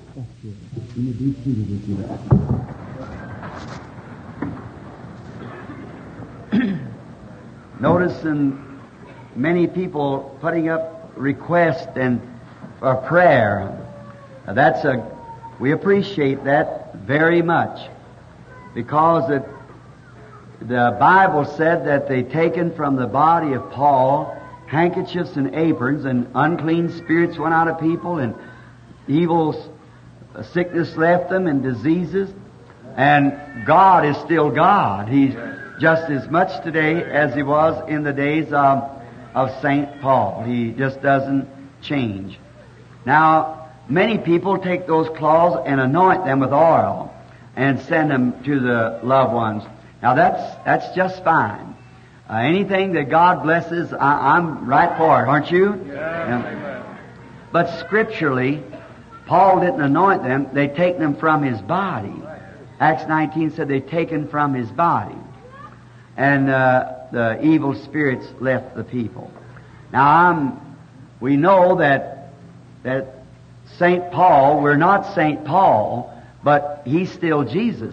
You be seated if you like. Noticing many people putting up requests and for prayer. We appreciate that very much, because the Bible said that they taken from the body of Paul handkerchiefs and aprons, and unclean spirits went out of people, and evil sickness left them, and diseases. And God is still God. He's just as much today as He was in the days of St. Paul. He just doesn't change. Now, many people take those cloths and anoint them with oil and send them to the loved ones. Now, that's just fine. Anything that God blesses, I'm right for it, aren't you? Yeah. But scripturally, Paul didn't anoint them. They'd taken them from his body. Acts 19 said they'd taken from his body. And the evil spirits left the people. Now, we know that St. Paul, we're not St. Paul, but he's still Jesus.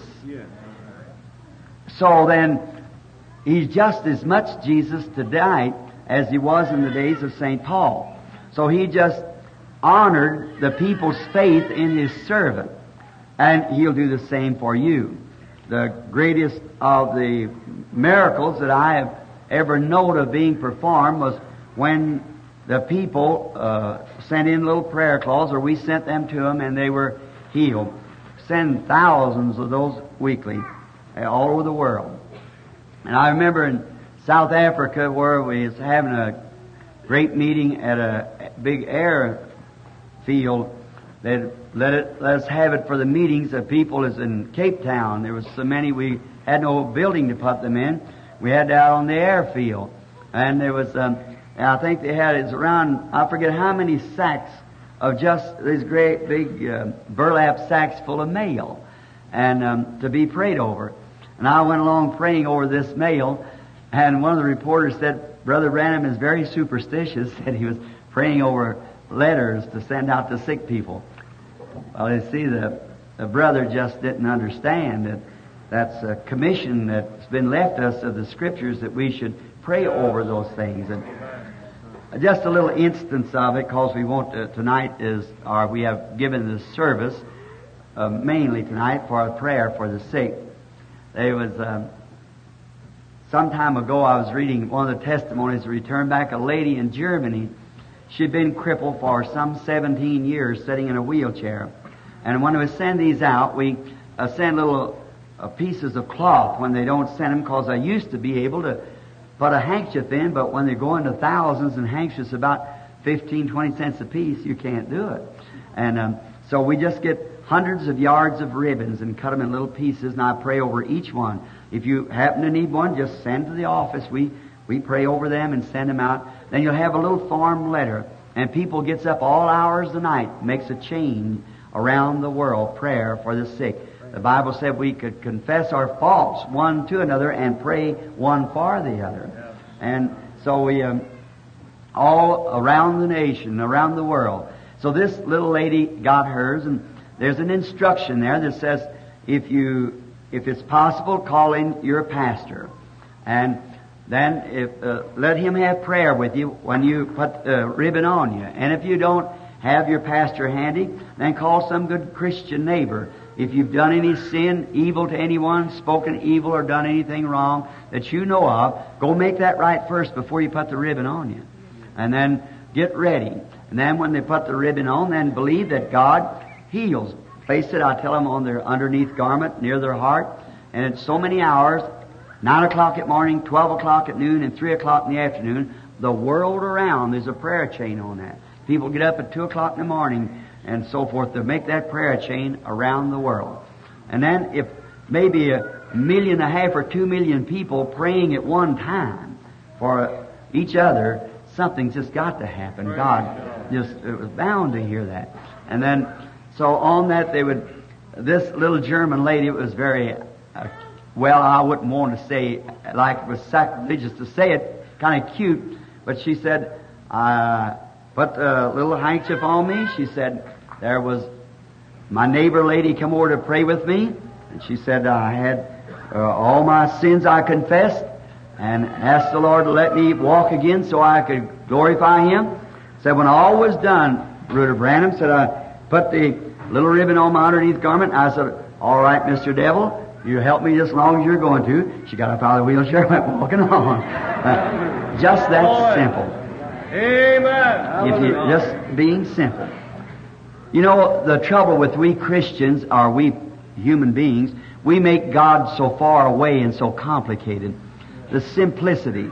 So then, he's just as much Jesus today as he was in the days of St. Paul. So he just honored the people's faith in his servant. And he'll do the same for you. The greatest of the miracles that I have ever known of being performed was when the people sent in little prayer cloths, or we sent them to them, and they were healed. Send thousands of those weekly all over the world. And I remember in South Africa where we was having a great meeting at a big airfield. They let us have it for the meetings of people as in Cape Town. There was so many we had no building to put them in. We had that on the airfield. And there was, I think they had, it's around, I forget how many sacks of just these great big burlap sacks full of mail, and to be prayed over. And I went along praying over this mail, and one of the reporters said, Brother Branham is very superstitious, said he was praying over letters to send out to sick people. Well, you see, the brother just didn't understand that that's a commission that's been left us of the Scriptures, that we should pray over those things. And just a little instance of it, because we want to, tonight we have given the service mainly tonight for a prayer for the sick. There was, some time ago I was reading one of the testimonies that returned back a lady in Germany. She'd been crippled for some 17 years, sitting in a wheelchair. And when we send these out, we send little pieces of cloth when they don't send them, because I used to be able to put a handkerchief in, but when they go into thousands and handkerchiefs about 15, 20 cents a piece, you can't do it. And so we just get hundreds of yards of ribbons and cut them in little pieces, and I pray over each one. If you happen to need one, just send to the office. We pray over them and send them out. Then you'll have a little form letter, and people gets up all hours of the night, makes a chain around the world, prayer for the sick. The Bible said we could confess our faults one to another and pray one for the other. And so we all around the nation, around the world. So this little lady got hers, and there's an instruction there that says, if it's possible, call in your pastor, and then let him have prayer with you when you put the ribbon on you. And if you don't have your pastor handy, then call some good Christian neighbor. If you've done any sin, evil to anyone, spoken evil or done anything wrong that you know of, go make that right first before you put the ribbon on you. And then get ready. And then when they put the ribbon on, then believe that God heals. Place it, I tell them, on their underneath garment, near their heart. And it's so many hours, 9 o'clock at morning, 12 o'clock at noon, and 3 o'clock in the afternoon, the world around, there's a prayer chain on that. People get up at 2 o'clock in the morning and so forth to make that prayer chain around the world. And then if maybe 1.5 million or 2 million people praying at one time for each other, something's just got to happen. God just was bound to hear that. And then, so on that this little German lady was very, well, I wouldn't want to say, like it was sacrilegious to say it, kind of cute, but she said, put a little handkerchief on me. She said, there was my neighbor lady come over to pray with me, and she said I had all my sins I confessed, and asked the Lord to let me walk again so I could glorify Him. Said when all was done, Brother Branham said, I put the little ribbon on my underneath garment. I said, all right, Mr. Devil, you help me just as long as you're going to. She got up out of the wheelchair and went walking on. Just that simple. Amen. If you just being simple. You know, the trouble with we Christians, or we human beings, we make God so far away and so complicated. The simplicity.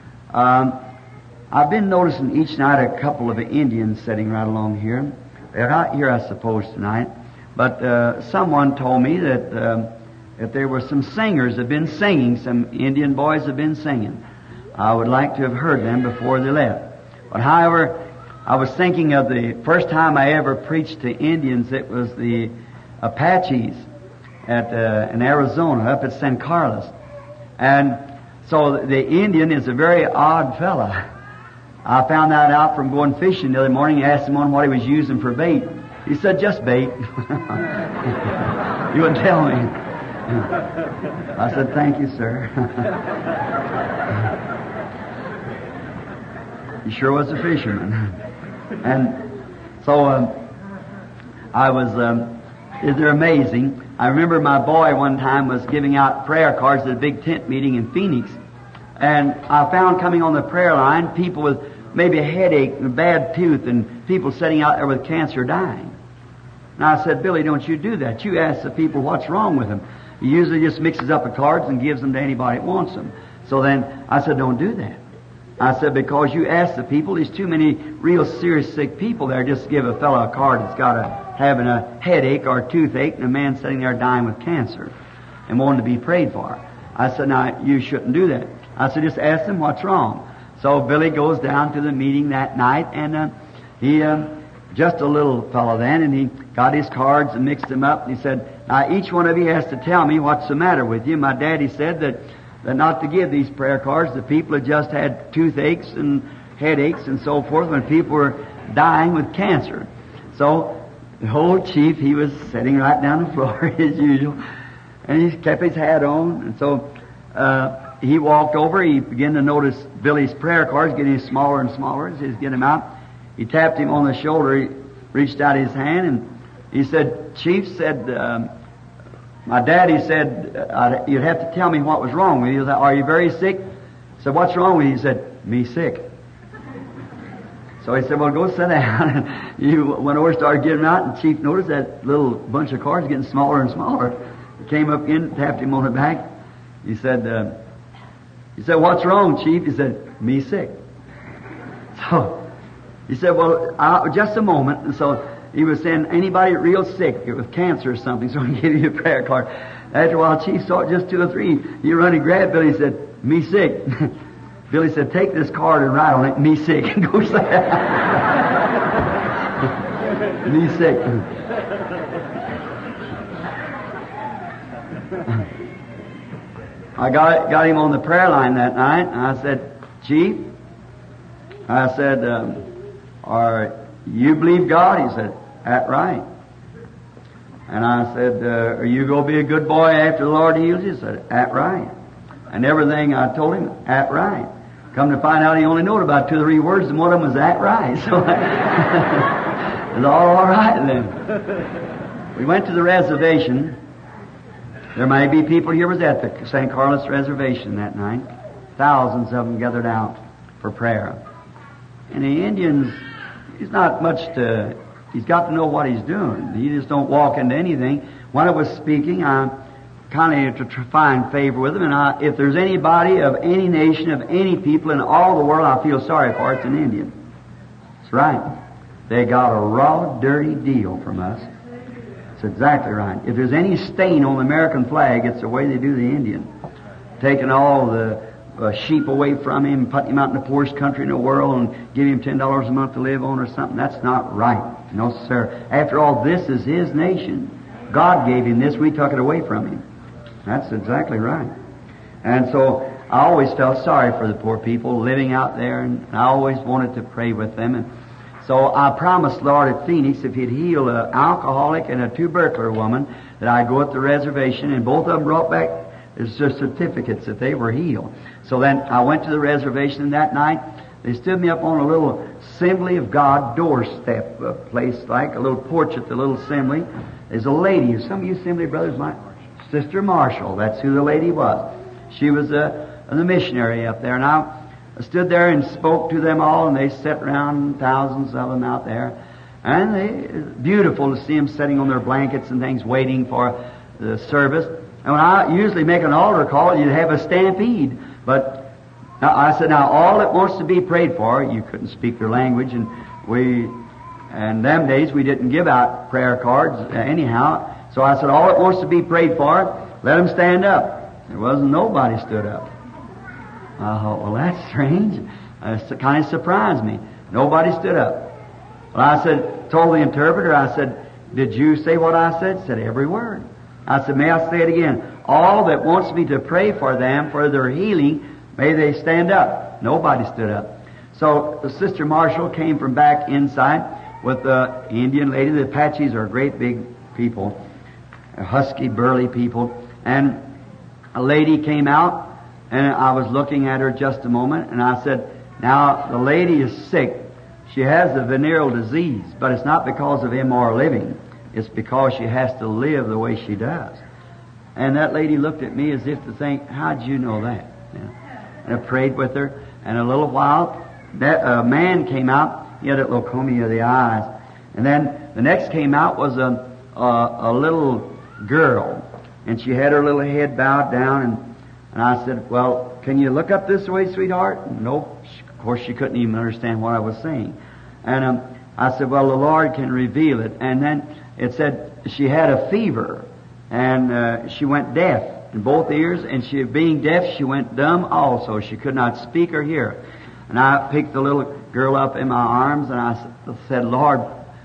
I've been noticing each night a couple of Indians sitting right along here. They're not here, I suppose, tonight. But someone told me that there were some singers that have been singing. Some Indian boys have been singing. I would like to have heard them before they left. But however, I was thinking of the first time I ever preached to Indians. It was the Apaches in Arizona, up at San Carlos. And so the Indian is a very odd fella. I found that out from going fishing the other morning. I asked him what he was using for bait. He said, just bait. You wouldn't tell me. I said, thank you, sir. He sure was a fisherman. And so they're amazing. I remember my boy one time was giving out prayer cards at a big tent meeting in Phoenix. And I found coming on the prayer line people with maybe a headache and a bad tooth and people sitting out there with cancer dying. And I said, Billy, don't you do that. You ask the people what's wrong with them. He usually just mixes up the cards and gives them to anybody that wants them. So then I said, don't do that. I said, because you ask the people, there's too many real serious sick people there. Just give a fellow a card that's got having a headache or a toothache and a man sitting there dying with cancer and wanting to be prayed for. I said, now, you shouldn't do that. I said, just ask them what's wrong. So Billy goes down to the meeting that night, and he just a little fellow then, and he got his cards and mixed them up, and he said, now each one of you has to tell me what's the matter with you. My daddy said that not to give these prayer cards. The people had just had toothaches and headaches and so forth when people were dying with cancer. So the whole chief, he was sitting right down the floor as usual, and he kept his hat on, and so he walked over. He began to notice Billy's prayer cards getting smaller and smaller as he was getting them out. He tapped him on the shoulder. He reached out his hand and he said, Chief said, my daddy said, you'd have to tell me what was wrong with you. He said, are you very sick? I said, what's wrong with you? He said, me sick. So he said, well, go sit down. And he went over and started getting them out, and Chief noticed that little bunch of cards getting smaller and smaller. He came up in, tapped him on the back. He said, what's wrong, Chief? He said, me sick. So he said, well, just a moment. And so he was saying, anybody real sick with cancer or something, so I can give you a prayer card. After a while, Chief saw just 2 or 3. He run and grabbed Billy and said, me sick. Billy said, take this card and write on it, me sick. And go say me sick. I got him on the prayer line that night, and I said, Chief, I said, you believe God? He said, that's right. And I said, are you going to be a good boy after the Lord heals you? He said, that's right. And everything I told him, that's right. Come to find out he only knew about 2 or 3 words, and one of them was that right. So it was all right then. We went to the reservation. There may be people here was at the St. Carlos reservation that night. Thousands of them gathered out for prayer. And the Indians, he's not much he's got to know what he's doing. He just don't walk into anything. When I was speaking, I kind of to find favor with him. And if there's anybody of any nation, of any people in all the world I feel sorry for, it's an Indian. That's right. They got a raw, dirty deal from us. That's exactly right. If there's any stain on the American flag, it's the way they do the Indian. Taking all the sheep away from him, putting him out in the poorest country in the world and giving him $10 a month to live on or something. That's not right. No, sir. After all, this is his nation. God gave him this. We took it away from him. That's exactly right. And so I always felt sorry for the poor people living out there, and I always wanted to pray with them. And So I promised Lord at Phoenix if He'd heal an alcoholic and a tubercular woman, that I'd go at the reservation, and both of them brought back certificates that they were healed. So then I went to the reservation that night. They stood me up on a little Assembly of God doorstep place, like a little porch at the little assembly. There's a lady, some of you Assembly brothers might, Sister Marshall, that's who the lady was. She was the missionary up there, and I stood there and spoke to them all, and they sat around, thousands of them out there. And it's beautiful to see them sitting on their blankets and things, waiting for the service. And when I usually make an altar call, you'd have a stampede. But I said, now all that wants to be prayed for, you couldn't speak their language, and them days we didn't give out prayer cards anyhow. So I said, all that wants to be prayed for, let them stand up. There wasn't nobody stood up. I thought, well, that's strange. It kind of surprised me. Nobody stood up. Well, I told the interpreter, I said, did you say what I said? He said, every word. I said, may I say it again? All that wants me to pray for them, for their healing, may they stand up. Nobody stood up. So Sister Marshall came from back inside with the Indian lady. The Apaches are great big people, husky, burly people. And a lady came out, and I was looking at her just a moment, and I said, now the lady is sick. She has the venereal disease, but it's not because of immoral living. It's because she has to live the way she does. And that lady looked at me as if to think, how'd you know that? And I prayed with her, and a little while, that man came out. He had that leukemia of the eyes. And then the next came out was a little girl, and she had her little head bowed down, and I said, well, can you look up this way, sweetheart? Nope. Of course, she couldn't even understand what I was saying. And I said, well, the Lord can reveal it. And then it said she had a fever, and she went deaf in both ears, and she, being deaf, she went dumb also. She could not speak or hear. And I picked the little girl up in my arms, and I said, Lord,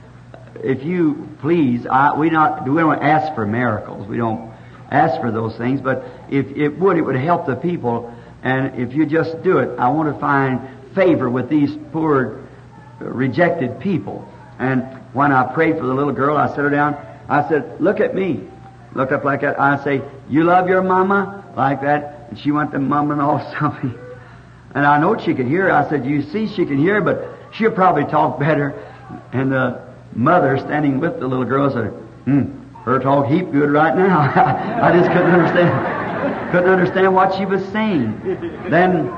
if you please, we don't ask for miracles. We don't ask for those things, but if it would help the people. And if you just do it, I want to find favor with these poor, rejected people. And when I prayed for the little girl, I set her down. I said, look at me. Look up like that. I say, you love your mama? Like that. And she went to mumbling all something. And I know she could hear. I said, you see, she can hear, but she'll probably talk better. And the mother standing with the little girl said, her talk heap good right now. I just couldn't understand what she was saying. Then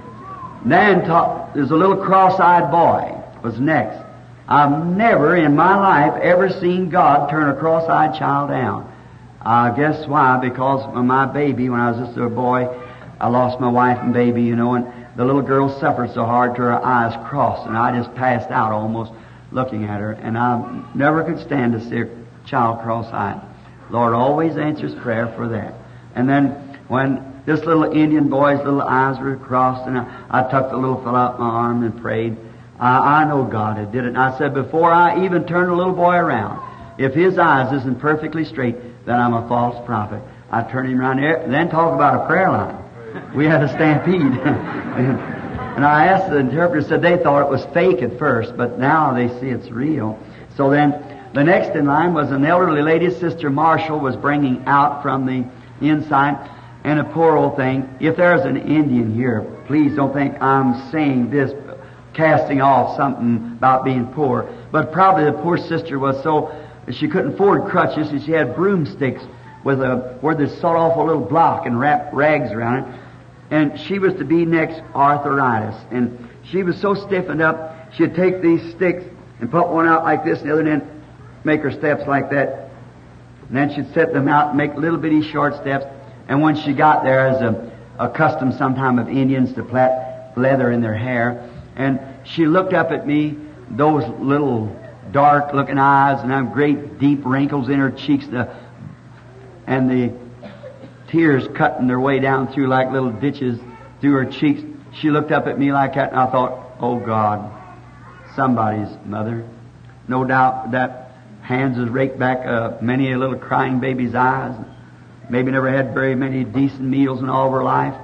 there's a little cross-eyed boy was next. I've never in my life ever seen God turn a cross-eyed child down. Guess why? Because when my baby, when I was just a boy, I lost my wife and baby, and the little girl suffered so hard to her eyes crossed, and I just passed out almost looking at her, and I never could stand to see a child cross-eyed. Lord always answers prayer for that. And then when this little Indian boy's little eyes were crossed, and I tucked the little fellow up my arm and prayed, I know God had did it. And I said, before I even turn the little boy around, if his eyes isn't perfectly straight, then I'm a false prophet. I turn him around there, and then talk about a prayer line. We had a stampede. And I asked the interpreter, said they thought it was fake at first, but now they see it's real. So then the next in line was an elderly lady, Sister Marshall, was bringing out from the inside, and a poor old thing. If there's an Indian here, please don't think I'm saying this, casting off something about being poor. But probably the poor sister was so, she couldn't afford crutches, and she had broomsticks with where they sawed off a little block and wrapped rags around it. And she was to be next arthritis. And she was so stiffened up, she'd take these sticks and put one out like this, and the other end make her steps like that. And then she'd set them out and make little bitty short steps. And when she got there, as a custom sometime of Indians to plait leather in their hair, and she looked up at me, those little dark looking eyes, and have great deep wrinkles in her cheeks, and the tears cutting their way down through like little ditches through her cheeks. She looked up at me like that, and I thought, oh God, somebody's mother. No doubt that hands has raked back many a little crying baby's eyes. Maybe never had very many decent meals in all of her life.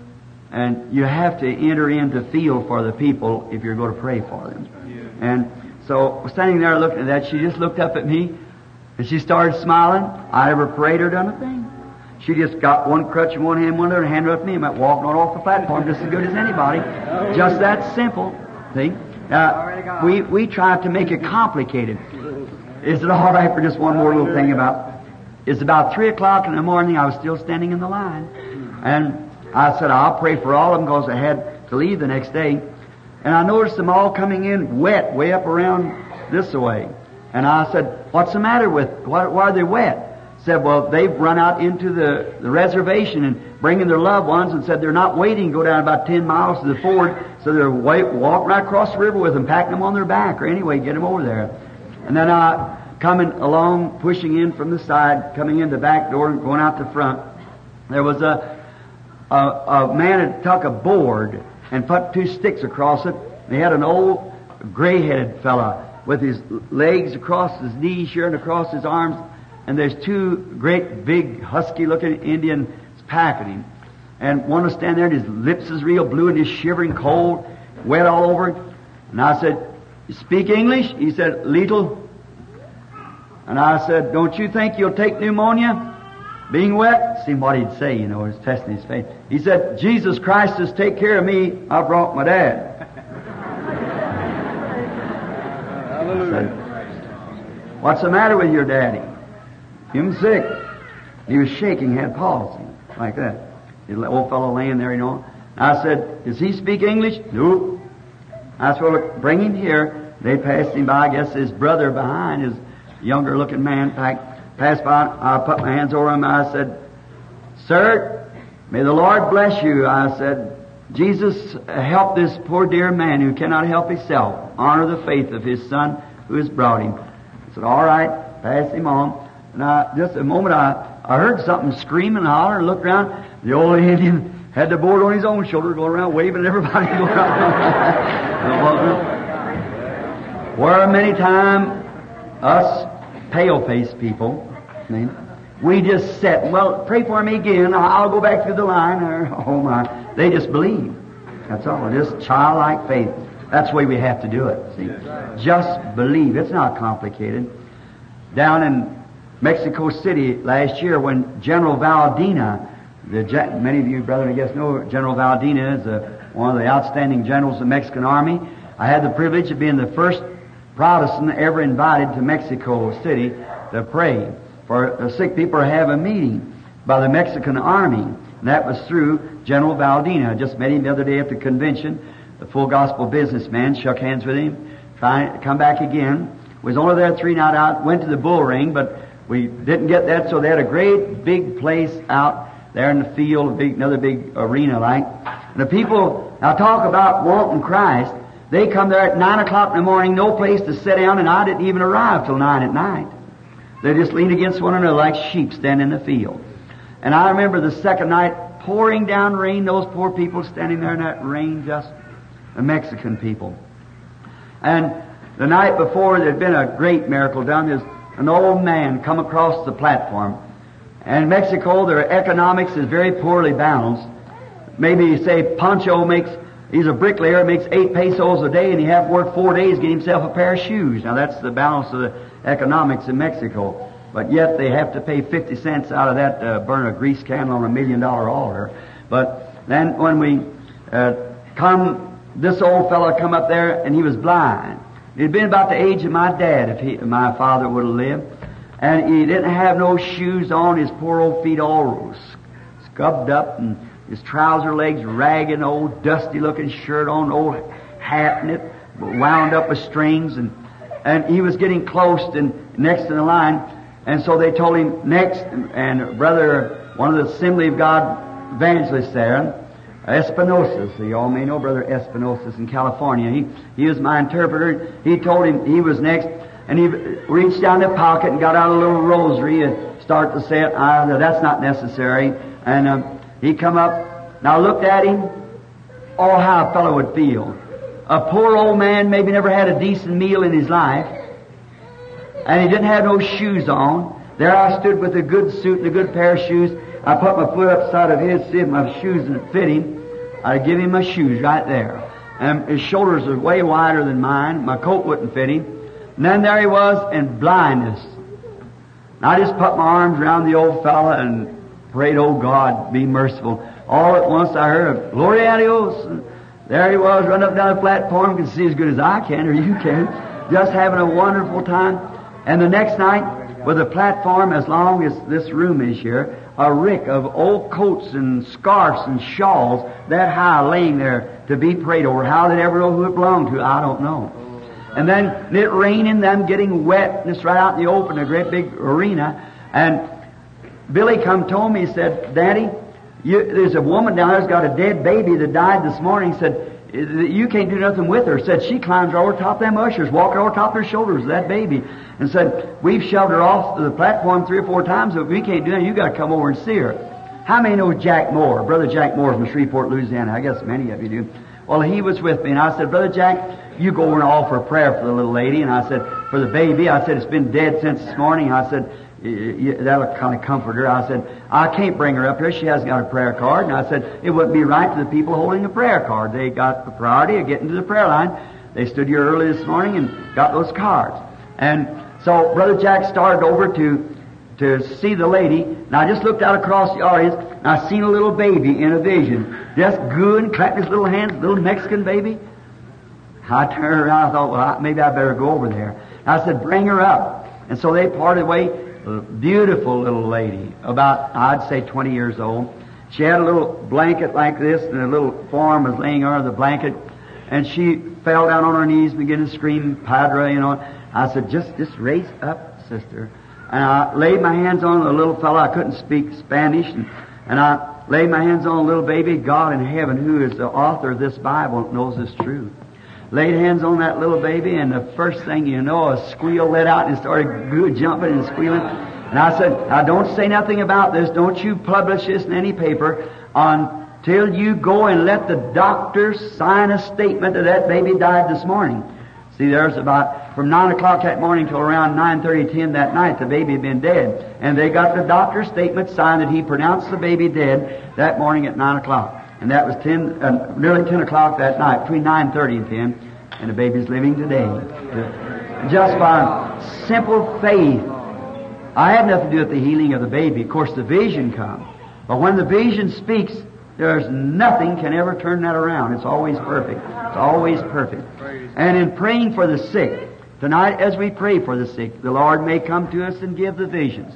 And you have to enter in to feel for the people if you're going to pray for them. And So standing there looking at that, she just looked up at me and she started smiling. I never prayed or done a thing. She just got one crutch in one hand, one other hand up at me, and went walking on off the platform just as good as anybody. Just that simple. See? We try to make it complicated. Is it all right for just one more little thing about? It's about 3 o'clock in the morning. I was still standing in the line, and I said I'll pray for all of them because I had to leave the next day. And I noticed them all coming in wet, way up around this way. And I said, "What's the matter with? Why are they wet?" Said, "Well, they've run out into the reservation and bringing their loved ones," and said they're not waiting to go down about 10 miles to the ford, so they're walking right across the river with them, packing them on their back, or anyway, get them over there. And then I coming along, pushing in from the side, coming in the back door and going out the front. There was a man that took a board and put 2 sticks across it. He had an old gray-headed fella with his legs across his knees here and across his arms. And there's 2 great, big, husky-looking Indians packing him. And one was standing there, and his lips is real blue, and he's shivering cold, wet all over. And I said, "You speak English?" He said, "Little." And I said, "Don't you think you'll take pneumonia being wet?" See what he'd say, you know, he's testing his faith. He said, "Jesus Christ says, take care of me. I brought my dad." I said, "What's the matter with your daddy?" "Him sick." He was shaking, had palsy, like that. The old fellow laying there, you know. I said, "Does he speak English?" "Nope." I said, "Well, bring him here." They passed him by. I guess his brother behind, his younger looking man, passed by. I put my hands over him. I said, "Sir, may the Lord bless you." I said, "Jesus, help this poor dear man who cannot help himself. Honor the faith of his son who has brought him." I said, "All right." Passed him on. And just a moment, I heard something screaming and hollering, and looked around. The old Indian had the board on his own shoulder, going around waving at everybody. Going around. Where many times us pale-faced people, we just sit, "Well, pray for me again. I'll go back through the line." Or, oh my, they just believe. That's all. Just childlike faith. That's the way we have to do it. See, just believe. It's not complicated. Down in Mexico City last year, when General Valdina, many of you, brethren, I guess know General Valdina is one of the outstanding generals of the Mexican Army. I had the privilege of being the first Protestant ever invited to Mexico City to pray for the sick people, or have a meeting by the Mexican Army. And that was through General Valdina. I just met him the other day at the convention. The Full Gospel businessman, shook hands with him, trying to come back again. Was only there 3 nights out, went to the bull ring, but we didn't get that, so they had a great big place out there in the field, another big arena like. And the people, now talk about wanting Christ, they come there at 9 o'clock in the morning, no place to sit down, and I didn't even arrive till 9 at night. They just leaned against one another like sheep standing in the field. And I remember the second night, pouring down rain, those poor people standing there in that rain, just the Mexican people. And the night before, there had been a great miracle done. There's an old man come across the platform. And in Mexico, their economics is very poorly balanced. Maybe, say, Pancho he's a bricklayer, makes 8 pesos a day, and he have to work 4 days to get himself a pair of shoes. Now, that's the balance of the economics in Mexico. But yet, they have to pay 50 cents out of that to burn a grease candle on a $1 million altar. But then when we this old fellow come up there, and he was blind. He'd been about the age of my dad if my father would have lived. And he didn't have no shoes on, his poor old feet all scubbed up, and his trouser legs ragged, old dusty looking shirt on, old hat in it, wound up with strings, and he was getting close and next in the line. And so they told him next, and brother, one of the Assembly of God evangelists there, Espinosa, so you all may know Brother Espinosa in California. He was my interpreter. He told him he was next, and he reached down the pocket and got out a little rosary and started to say it. That's not necessary. And he come up, and I looked at him. Oh, how a fellow would feel. A poor old man, maybe never had a decent meal in his life, and he didn't have no shoes on. There I stood with a good suit and a good pair of shoes. I put my foot upside of his, see if my shoes would fit him. I'd give him my shoes right there. and his shoulders were way wider than mine. My coat wouldn't fit him. And then there he was in blindness. And I just put my arms around the old fella and prayed, oh God, be merciful. All at once I heard a glory a Dios. And there he was, running up and down the platform. Can see as good as I can, or you can. Just having a wonderful time. And the next night, with a platform as long as this room is here, a rick of old coats and scarfs and shawls that high laying there to be prayed over. How they'd ever know who it belonged to, I don't know. And then it raining, them getting wet, and it's right out in the open, a great big arena. And Billy come told me, he said, Daddy, there's a woman down there's got a dead baby that died this morning. He said, you can't do nothing with her. Said she climbs over top of them ushers, walking over top of their shoulders of that baby. And said, we've shoved her off the platform 3 or 4 times, but we can't do anything. You got to come over and see her. How many know Jack Moore? Brother Jack Moore from Shreveport, Louisiana. I guess many of you do. Well, he was with me, and I said, Brother Jack, you go over and offer a prayer for the little lady. And I said, for the baby, I said, it's been dead since this morning. I said, that'll kind of comfort her. I said, I can't bring her up here. She hasn't got a prayer card. And I said, it wouldn't be right to the people holding a prayer card. They got the priority of getting to the prayer line. They stood here early this morning and got those cards. And so Brother Jack started over to see the lady. And I just looked out across the audience, and I seen a little baby in a vision. Just good and clapping his little hands, little Mexican baby. I turned around, I thought, well, maybe I better go over there. And I said, bring her up. And so they parted way. A beautiful little lady, about, I'd say 20 years old. She had a little blanket like this, and a little form was laying under the blanket. And she fell down on her knees and began to scream, Padre, you know. I said, just raise up, sister. And I laid my hands on the little fellow. I couldn't speak Spanish. And I laid my hands on the little baby. God in heaven, who is the author of this Bible, knows this truth. Laid hands on that little baby, and the first thing you know, a squeal let out, and it started good jumping and squealing. And I said, now don't say nothing about this. Don't you publish this in any paper until you go and let the doctor sign a statement that baby died this morning. See, there's about, from 9 o'clock that morning till around 9:30, 10 that night, the baby had been dead. And they got the doctor's statement signed that he pronounced the baby dead that morning at 9 o'clock. And that was nearly 10 o'clock that night, between 9:30 and 10. And the baby's living today. Just by simple faith. I had nothing to do with the healing of the baby. Of course, the vision comes. But when the vision speaks, there's nothing can ever turn that around. It's always perfect. It's always perfect. And in praying for the sick, tonight as we pray for the sick, the Lord may come to us and give the visions.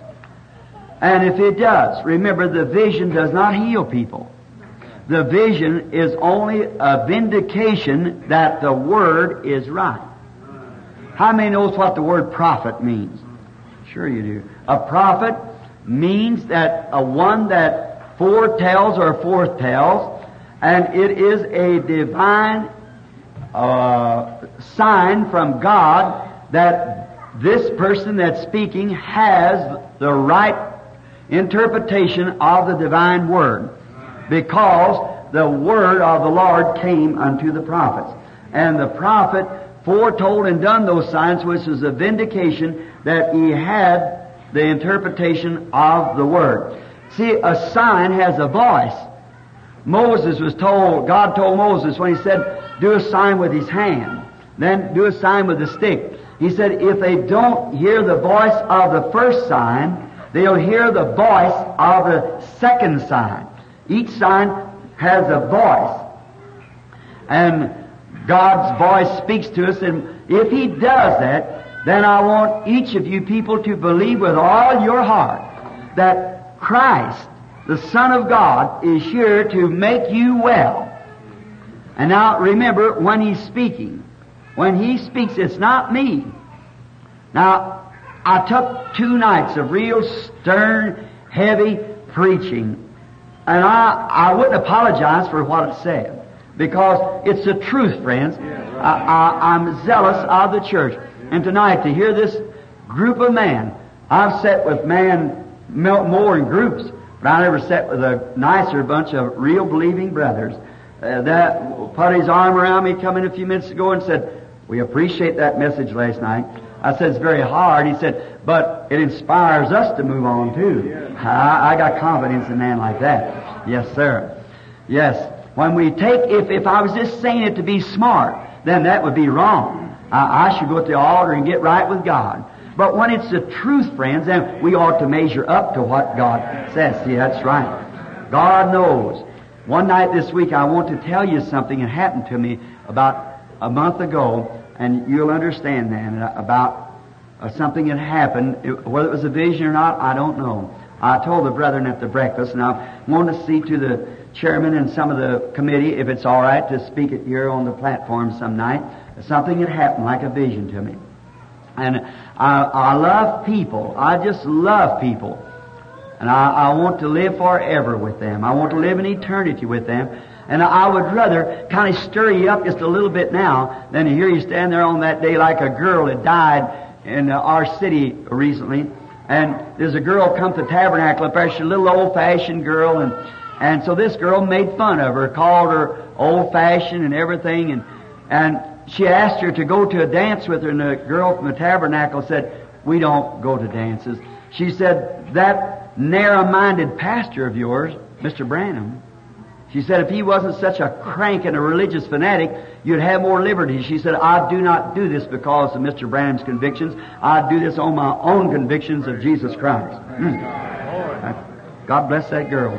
And if it does, remember the vision does not heal people. The vision is only a vindication that the Word is right. How many knows what the word prophet means? Sure you do. A prophet means that one that foretells or forthtells, and it is a divine sign from God that this person that's speaking has the right interpretation of the divine Word. Because the word of the Lord came unto the prophets. And the prophet foretold and done those signs, which was a vindication that he had the interpretation of the word. See, a sign has a voice. Moses was told, God told Moses when he said, do a sign with his hand. Then do a sign with the stick. He said, if they don't hear the voice of the first sign, they'll hear the voice of the second sign. Each sign has a voice. And God's voice speaks to us, and if He does that, then I want each of you people to believe with all your heart that Christ, the Son of God, is here to make you well. And now remember, when He's speaking, when He speaks, it's not me. Now, I took 2 nights of real stern, heavy preaching. And I wouldn't apologize for what I said, because it's the truth, friends. I'm zealous of the church. And tonight, to hear this group of men, I've sat with man more in groups, but I never sat with a nicer bunch of real believing brothers. That put his arm around me coming a few minutes ago and said, we appreciate that message last night. I said, it's very hard. He said, but it inspires us to move on too. I got confidence in a man like that. Yes, sir. Yes. when we take, if I was just saying it to be smart, then that would be wrong. I should go to the altar and get right with God. But when it's the truth, friends, then we ought to measure up to what God says. See, that's right. God knows. One night this week, I want to tell you something that happened to me about a month ago, and you'll understand then about something that happened. Whether it was a vision or not, I don't know. I told the brethren at the breakfast, and I want to see to the chairman and some of the committee, if it's all right to speak it here on the platform some night, something that happened like a vision to me. And I love people. I just love people. And I want to live forever with them. I want to live in eternity with them. And I would rather kind of stir you up just a little bit now than to hear you stand there on that day like a girl that died in our city recently. And there's a girl come to the tabernacle up there. She's a little old-fashioned girl. And so this girl made fun of her, called her old-fashioned and everything. And she asked her to go to a dance with her. And the girl from the tabernacle said, "We don't go to dances." She said, "That narrow-minded pastor of yours, Mr. Branham," she said, "if he wasn't such a crank and a religious fanatic, you'd have more liberty." She said, "I do not do this because of Mr. Branham's convictions. I do this on my own convictions of Jesus Christ." God bless that girl.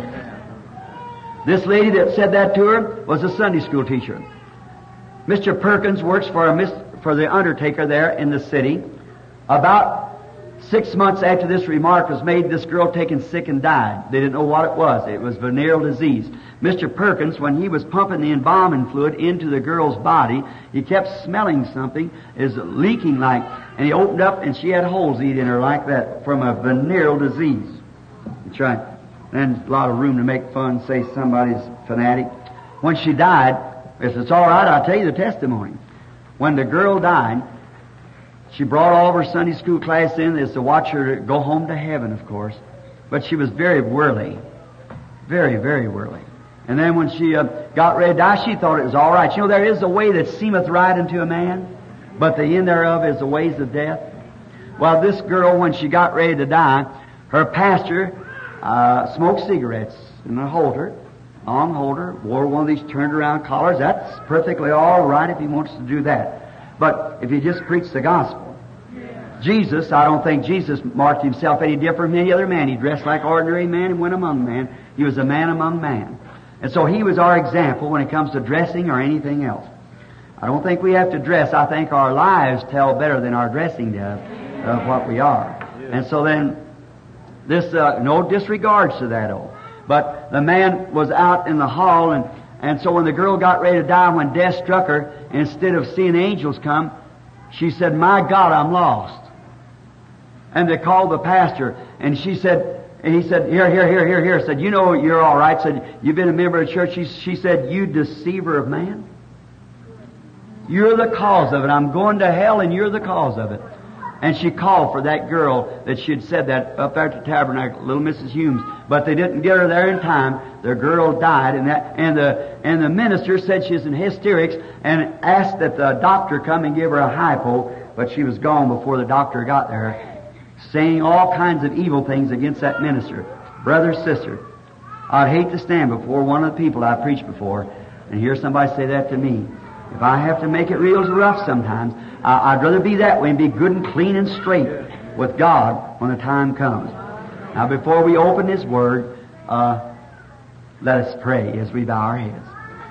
This lady that said that to her was a Sunday school teacher. Mr. Perkins works for the undertaker there in the city. About 6 months after this remark was made, this girl taken sick and died. They didn't know what it was. It was venereal disease. Mr. Perkins, when he was pumping the embalming fluid into the girl's body, he kept smelling something is leaking like, and he opened up and she had holes eaten in her like that from a venereal disease. That's right. And a lot of room to make fun, say somebody's fanatic. When she died, if it's all right, I'll tell you the testimony. When the girl died, she brought all of her Sunday school class in as to watch her go home to heaven, of course. But she was very whirly. Very, very whirly. And then when she got ready to die, she thought it was all right. You know, there is a way that seemeth right unto a man, but the end thereof is the ways of death. Well, this girl, when she got ready to die, her pastor smoked cigarettes in a holder, on holder, wore one of these turned around collars. That's perfectly all right if he wants to do that. But if he just preached the gospel. Jesus, I don't think Jesus marked himself any different from any other man. He dressed like ordinary man and went among men. He was a man among man. And so he was our example when it comes to dressing or anything else. I don't think we have to dress. I think our lives tell better than our dressing does of what we are. And so then, this, no disregards to that, but the man was out in the hall, and so when the girl got ready to die, when death struck her, instead of seeing angels come, she said, "My God, I'm lost." And they called the pastor, and he said, "Here." Said, "You know you're all right." Said, "You've been a member of church." She said, "You deceiver of man. You're the cause of it. I'm going to hell, and you're the cause of it." And she called for that girl that she had said that up there at the tabernacle, little Mrs. Humes. But they didn't get her there in time. The girl died, and the minister said she was in hysterics and asked that the doctor come and give her a hypo, but she was gone before the doctor got there, saying all kinds of evil things against that minister. Brother, sister, I'd hate to stand before one of the people I preached before and hear somebody say that to me. If I have to make it real rough sometimes, I'd rather be that way and be good and clean and straight with God when the time comes. Now, before we open His Word, let us pray as we bow our heads.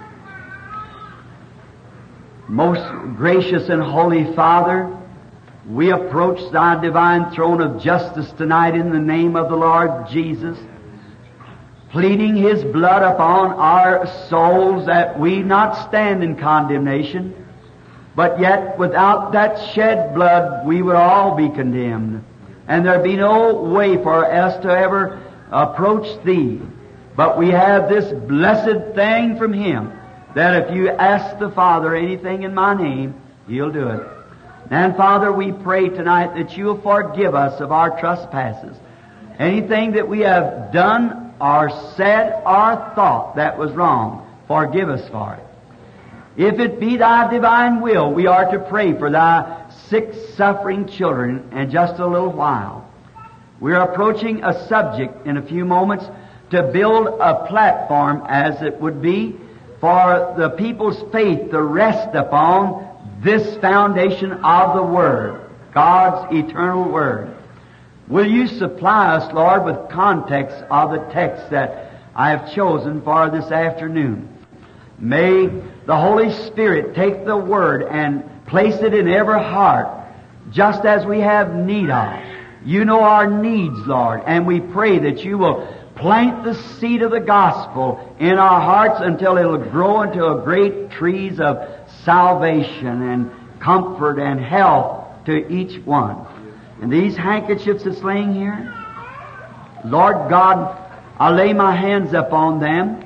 Most gracious and holy Father, we approach Thy divine throne of justice tonight in the name of the Lord Jesus, pleading His blood upon our souls that we not stand in condemnation, but yet without that shed blood we would all be condemned, and there be no way for us to ever approach Thee. But we have this blessed thing from Him, that if you ask the Father anything in my name, He'll do it. And Father, we pray tonight that You'll forgive us of our trespasses. Anything that we have done or said or thought that was wrong, forgive us for it. If it be Thy divine will, we are to pray for Thy sick, suffering children in just a little while. We're approaching a subject in a few moments to build a platform, as it would be, for the people's faith to rest upon this foundation of the Word, God's eternal Word. Will you supply us, Lord, with context of the text that I have chosen for this afternoon? May the Holy Spirit take the Word and place it in every heart, just as we have need of. You know our needs, Lord, and we pray that you will plant the seed of the gospel in our hearts until it will grow into a great trees of salvation and comfort and health to each one. And these handkerchiefs that's laying here, Lord God, I lay my hands upon them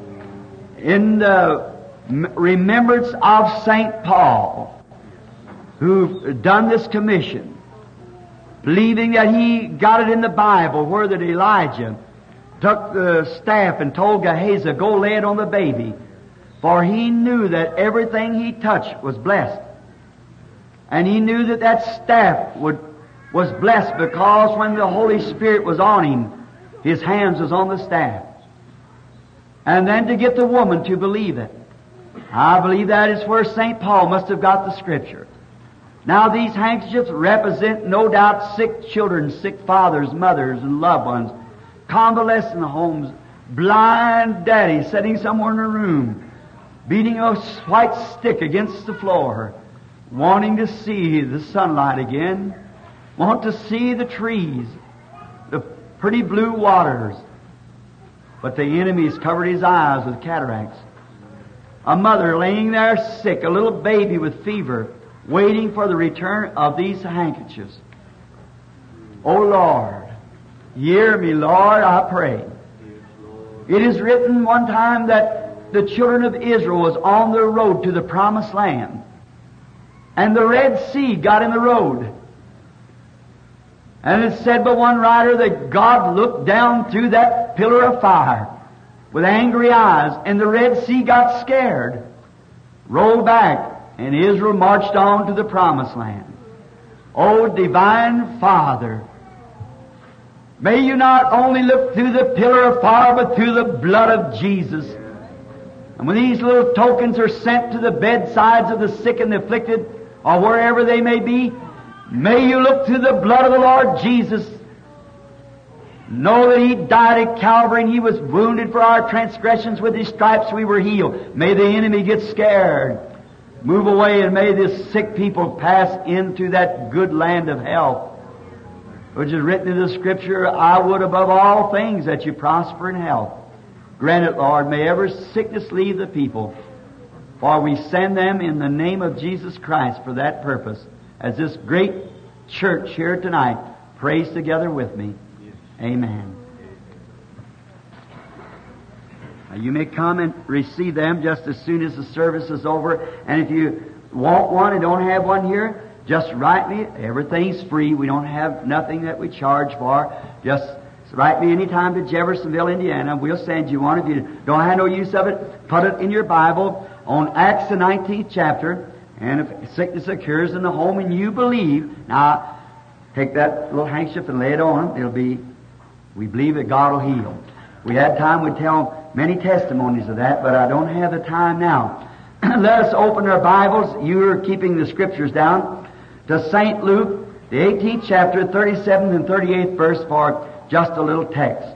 in the remembrance of St. Paul, who done this commission, believing that he got it in the Bible where that Elijah took the staff and told Gehazi, go lay it on the baby, for he knew that everything he touched was blessed. And he knew that that staff was blessed because when the Holy Spirit was on him, his hands was on the staff. And then to get the woman to believe it. I believe that is where St. Paul must have got the Scripture. Now these handkerchiefs represent no doubt sick children, sick fathers, mothers, and loved ones, convalescent homes, blind daddies sitting somewhere in a room, beating a white stick against the floor, wanting to see the sunlight again, want to see the trees, the pretty blue waters. But the enemy's covered his eyes with cataracts. A mother laying there sick, a little baby with fever, waiting for the return of these handkerchiefs. Oh Lord, hear me, Lord, I pray. It is written one time that the children of Israel was on their road to the promised land, and the Red Sea got in the road. And it said by one writer that God looked down through that pillar of fire with angry eyes, and the Red Sea got scared, rolled back, and Israel marched on to the promised land. Oh, Divine Father, may you not only look through the pillar of fire, but through the blood of Jesus. And when these little tokens are sent to the bedsides of the sick and the afflicted, or wherever they may be, may you look through the blood of the Lord Jesus. Know that He died at Calvary and He was wounded for our transgressions. With His stripes we were healed. May the enemy get scared, move away, and may this sick people pass into that good land of health, which is written in the Scripture, I would above all things that you prosper in health. Grant it, Lord. May every sickness leave the people, for we send them in the name of Jesus Christ for that purpose, as this great church here tonight prays together with me. Amen. Now you may come and receive them just as soon as the service is over. And if you want one and don't have one here, just write me. Everything's free. We don't have nothing that we charge for. Just write me anytime to Jeffersonville, Indiana. We'll send you one. If you don't have no use of it, put it in your Bible on Acts the 19th chapter. And if sickness occurs in the home and you believe, now take that little handkerchief and lay it on. It'll be, we believe that God will heal. If we had time, we'd tell many testimonies of that, but I don't have the time now. Let us open our Bibles. You're keeping the Scriptures down to St. Luke, the 18th chapter, 37th and 38th verse for just a little text.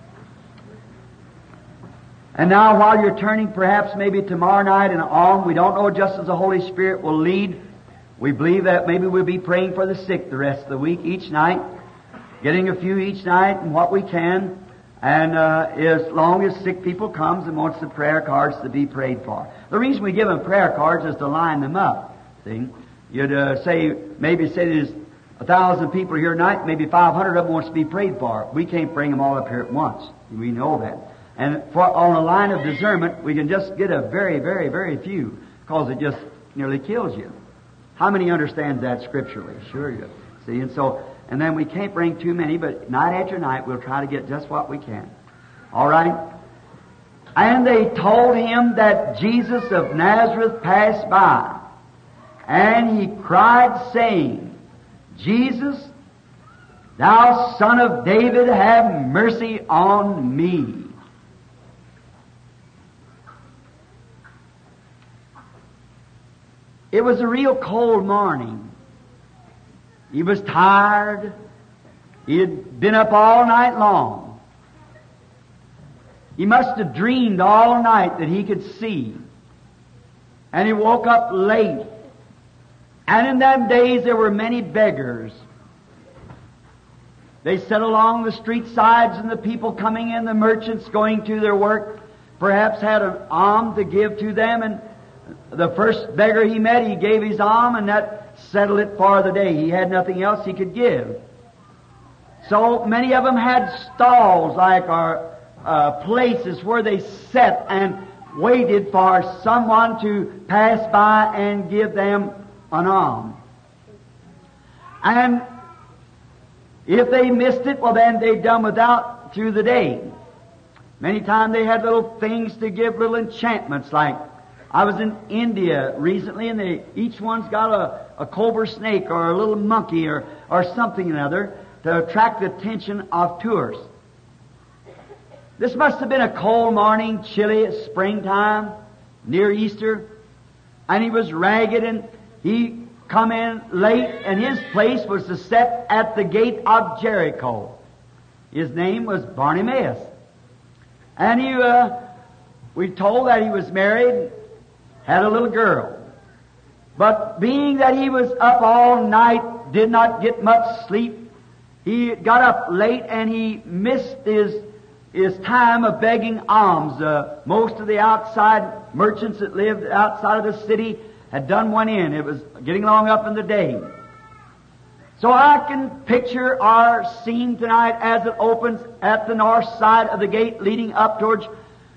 And now while you're turning, perhaps maybe tomorrow night and on, we don't know, just as the Holy Spirit will lead, we believe that maybe we'll be praying for the sick the rest of the week, each night, getting a few each night and what we can. And as long as sick people comes and wants the prayer cards to be prayed for. The reason we give them prayer cards is to line them up. See? You'd maybe say there's 1,000 people here tonight, maybe 500 of them wants to be prayed for. We can't bring them all up here at once. We know that. And on a line of discernment, we can just get a very, very, very few, because it just nearly kills you. How many understands that scripturally? Sure you do. See, and then we can't bring too many, but night after night we'll try to get just what we can. All right? And they told him that Jesus of Nazareth passed by, and he cried, saying, Jesus, thou Son of David, have mercy on me. It was a real cold morning. He was tired. He had been up all night long. He must have dreamed all night that he could see. And he woke up late. And in them days there were many beggars. They sat along the street sides, and the people coming in, the merchants going to their work, perhaps had an alms to give to them, and the first beggar he met, he gave his alms, and that settled it for the day. He had nothing else he could give. So many of them had stalls, like places where they sat and waited for someone to pass by and give them an alms. And if they missed it, well then they'd done without through the day. Many times they had little things to give, little enchantments, like I was in India recently, and each one's got a cobra snake or a little monkey or something or other to attract the attention of tourists. This must have been a cold morning, chilly springtime, near Easter, and he was ragged, and he come in late, and his place was to set at the gate of Jericho. His name was Bartimaeus. And we told that he was married, had a little girl. But being that he was up all night, did not get much sleep, he got up late and he missed his time of begging alms. Most of the outside merchants that lived outside of the city had done one in. It was getting along up in the day. So I can picture our scene tonight as it opens at the north side of the gate leading up towards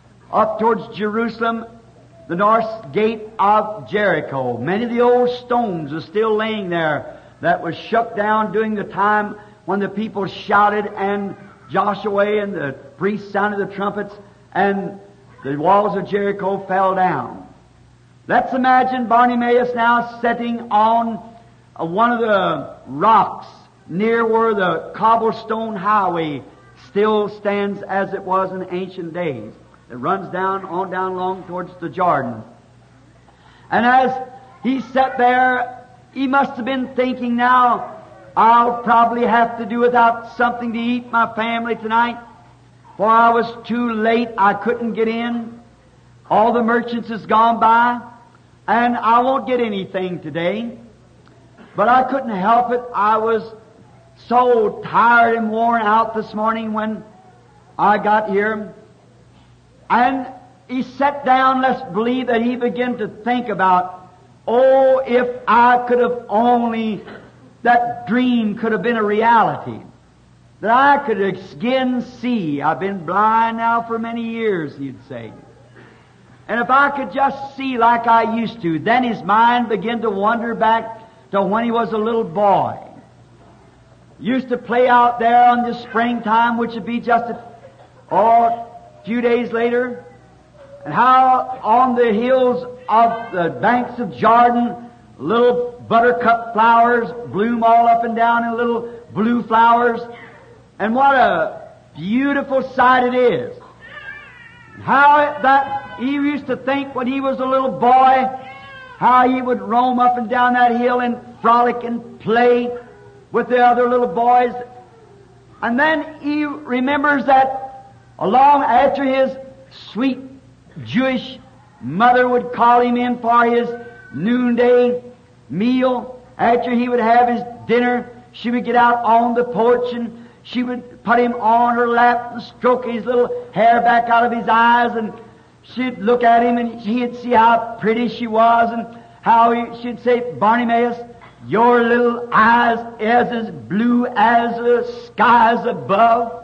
Jerusalem, the north gate of Jericho. Many of the old stones are still laying there that was shook down during the time when the people shouted and Joshua and the priests sounded the trumpets and the walls of Jericho fell down. Let's imagine Bartimaeus now sitting on one of the rocks near where the cobblestone highway still stands as it was in ancient days. It runs down along towards the Jordan. And as he sat there, he must have been thinking, now, I'll probably have to do without something to eat my family tonight, for I was too late. I couldn't get in. All the merchants has gone by, and I won't get anything today. But I couldn't help it. I was so tired and worn out this morning when I got here. And he sat down, let's believe that he began to think about, oh, if I could have only, that dream could have been a reality. That I could again see. I've been blind now for many years, he'd say. And if I could just see like I used to, then his mind began to wander back to when he was a little boy. Used to play out there on the springtime, which would be just a few days later, and how on the hills of the banks of Jordan, little buttercup flowers bloom all up and down in little blue flowers, and what a beautiful sight it is. How that he used to think when he was a little boy, how he would roam up and down that hill and frolic and play with the other little boys. And then he remembers that along after his sweet Jewish mother would call him in for his noonday meal, after he would have his dinner, she would get out on the porch and she would put him on her lap and stroke his little hair back out of his eyes, and she'd look at him and he'd see how pretty she was, and how she'd say, Bartimaeus, your little eyes is as blue as the skies above.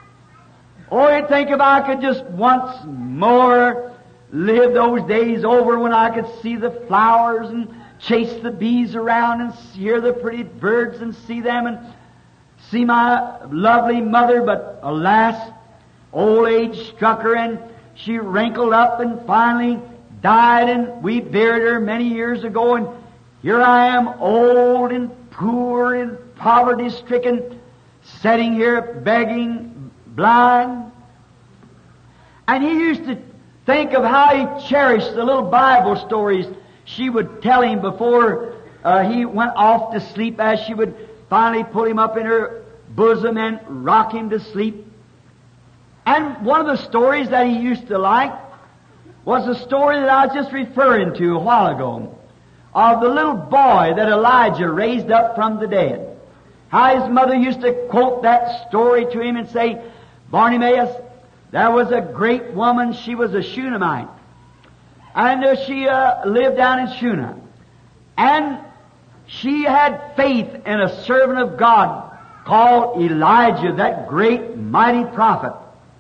Oh, you'd think if I could just once more live those days over when I could see the flowers and chase the bees around and hear the pretty birds and see them and see my lovely mother. But alas, old age struck her and she wrinkled up and finally died, and we buried her many years ago, and here I am, old and poor and poverty-stricken, sitting here begging, blind. And he used to think of how he cherished the little Bible stories she would tell him before he went off to sleep, as she would finally pull him up in her bosom and rock him to sleep. And one of the stories that he used to like was the story that I was just referring to a while ago, of the little boy that Elijah raised up from the dead. How his mother used to quote that story to him and say, Bartimaeus, there was a great woman, she was a Shunammite. And she lived down in Shunam. And she had faith in a servant of God called Elijah, that great, mighty prophet.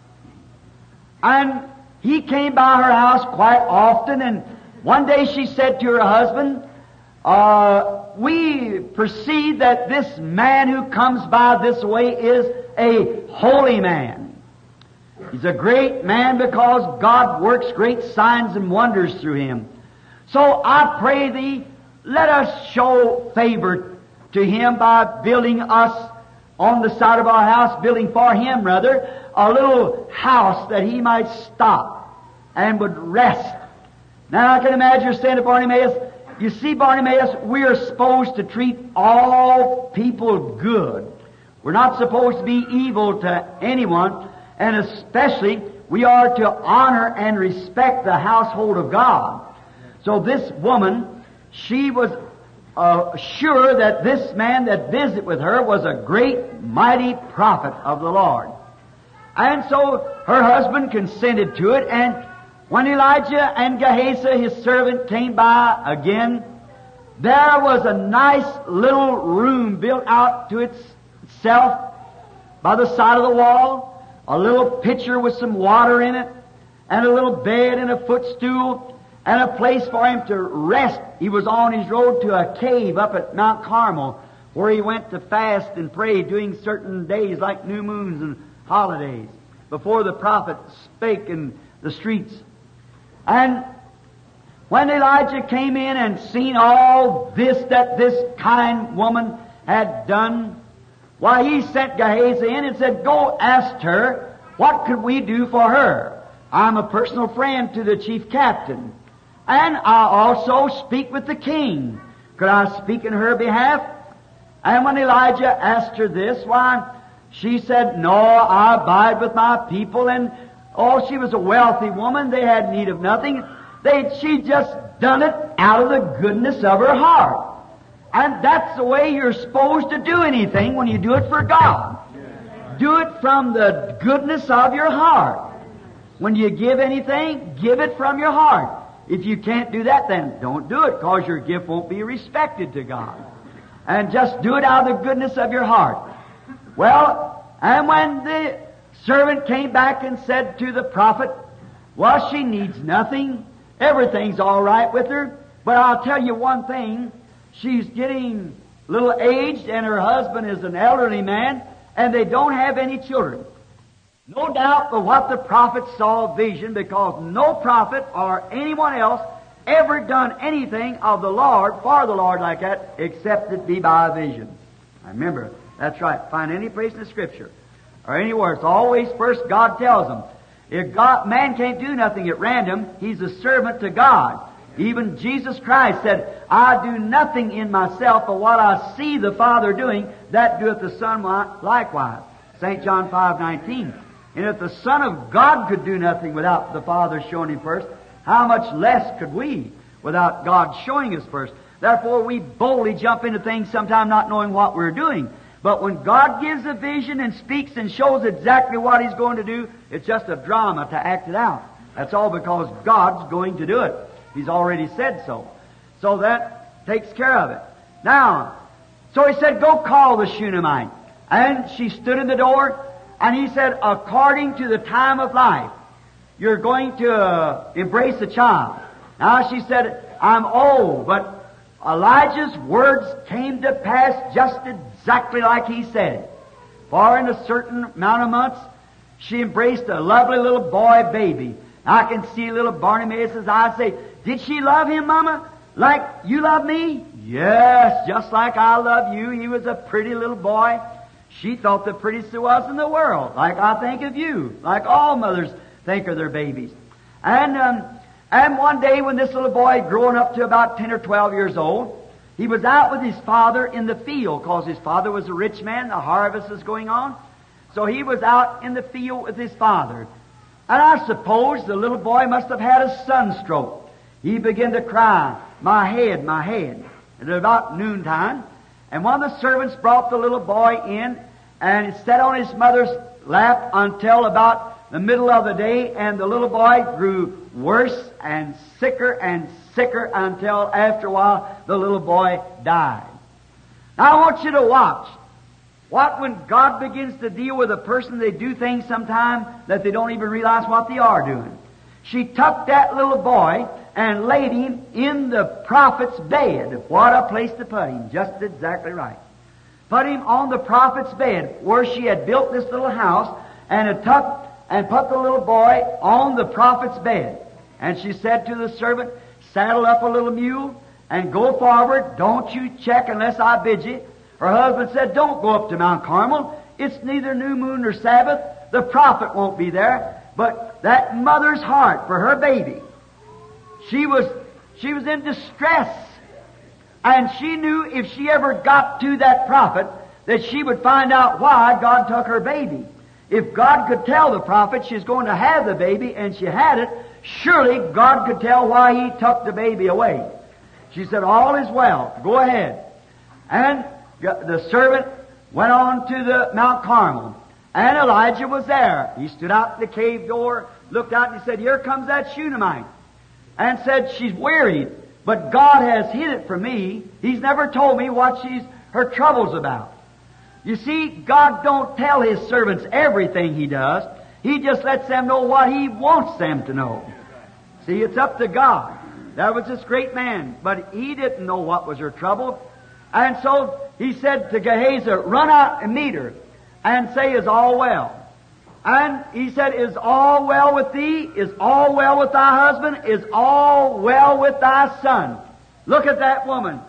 And he came by her house quite often, and one day she said to her husband, we perceive that this man who comes by this way is a holy man. He's a great man because God works great signs and wonders through him. So I pray thee, let us show favor to him by building us on the side of our house, building for him rather, a little house that he might stop and would rest. Now I can imagine her saying to Bartimaeus, you see, Bartimaeus, we are supposed to treat all people good. We're not supposed to be evil to anyone, and especially we are to honor and respect the household of God. So this woman, she was sure that this man that visited with her was a great, mighty prophet of the Lord. And so her husband consented to it, and when Elijah and Gehazi, his servant, came by again, there was a nice little room built out to itself by the side of the wall, a little pitcher with some water in it, and a little bed and a footstool, and a place for him to rest. He was on his road to a cave up at Mount Carmel, where he went to fast and pray during certain days like new moons and holidays, before the prophet spake in the streets. And when Elijah came in and seen all this that this kind woman had done, why, he sent Gehazi in and said, go ask her, what could we do for her? I'm a personal friend to the chief captain, and I also speak with the king. Could I speak in her behalf? And when Elijah asked her this, why, she said, no, I abide with my people. And she was a wealthy woman. They had need of nothing. She just done it out of the goodness of her heart. And that's the way you're supposed to do anything when you do it for God. Do it from the goodness of your heart. When you give anything, give it from your heart. If you can't do that, then don't do it, because your gift won't be respected to God. And just do it out of the goodness of your heart. Well, and when the servant came back and said to the prophet, well, she needs nothing. Everything's all right with her. But I'll tell you one thing. She's getting a little aged, and her husband is an elderly man, and they don't have any children. No doubt but what the prophet saw a vision, because no prophet or anyone else ever done anything of the Lord, for the Lord like that, except it be by a vision. I remember, that's right. Find any place in the Scripture or anywhere, it's always first God tells them. If man can't do nothing at random, he's a servant to God. Even Jesus Christ said, I do nothing in myself, but what I see the Father doing, that doeth the Son likewise. St. John 5:19. And if the Son of God could do nothing without the Father showing Him first, how much less could we without God showing us first? Therefore, we boldly jump into things sometimes not knowing what we're doing. But when God gives a vision and speaks and shows exactly what He's going to do, it's just a drama to act it out. That's all because God's going to do it. He's already said so. So that takes care of it. Now, so He said, go call the Shunammite. And she stood in the door, and He said, according to the time of life, you're going to embrace a child. Now she said, I'm old, but Elijah's words came to pass just exactly like he said. For in a certain amount of months, she embraced a lovely little boy baby. I can see little Bartimaeus' eyes say, did she love him, Mama, like you love me? Yes, just like I love you. He was a pretty little boy. She thought the prettiest there was in the world, like I think of you, like all mothers think of their babies. And And one day when this little boy, growing up to about 10 or 12 years old, he was out with his father in the field, because his father was a rich man, the harvest was going on. So he was out in the field with his father. And I suppose the little boy must have had a sunstroke. He began to cry, my head, my head. At about noontime. And one of the servants brought the little boy in, and he sat on his mother's lap until about the middle of the day, and the little boy grew worse and sicker until after a while the little boy died. Now I want you to watch. What when God begins to deal with a person, they do things sometimes that they don't even realize what they are doing. She took that little boy and laid him in the prophet's bed. What a place to put him. Just exactly right. Put him on the prophet's bed, where she had built this little house, and had put the little boy on the prophet's bed. And she said to the servant, saddle up a little mule and go forward. Don't you check unless I bid you. Her husband said, don't go up to Mount Carmel. It's neither new moon nor Sabbath. The prophet won't be there. But that mother's heart for her baby, she was in distress. And she knew if she ever got to that prophet, that she would find out why God took her baby. If God could tell the prophet she's going to have the baby, and she had it, surely God could tell why He took the baby away. She said, all is well. Go ahead. And the servant went on to the Mount Carmel. And Elijah was there. He stood out in the cave door, looked out, and he said, here comes that Shunammite. And said, she's wearied, but God has hid it from me. He's never told me what her trouble's about. You see, God don't tell His servants everything He does. He just lets them know what He wants them to know. See, it's up to God. There was this great man, but he didn't know what was her trouble. And so he said to Gehazi, run out and meet her and say, is all well? And he said, is all well with thee? Is all well with thy husband? Is all well with thy son? Look at that woman.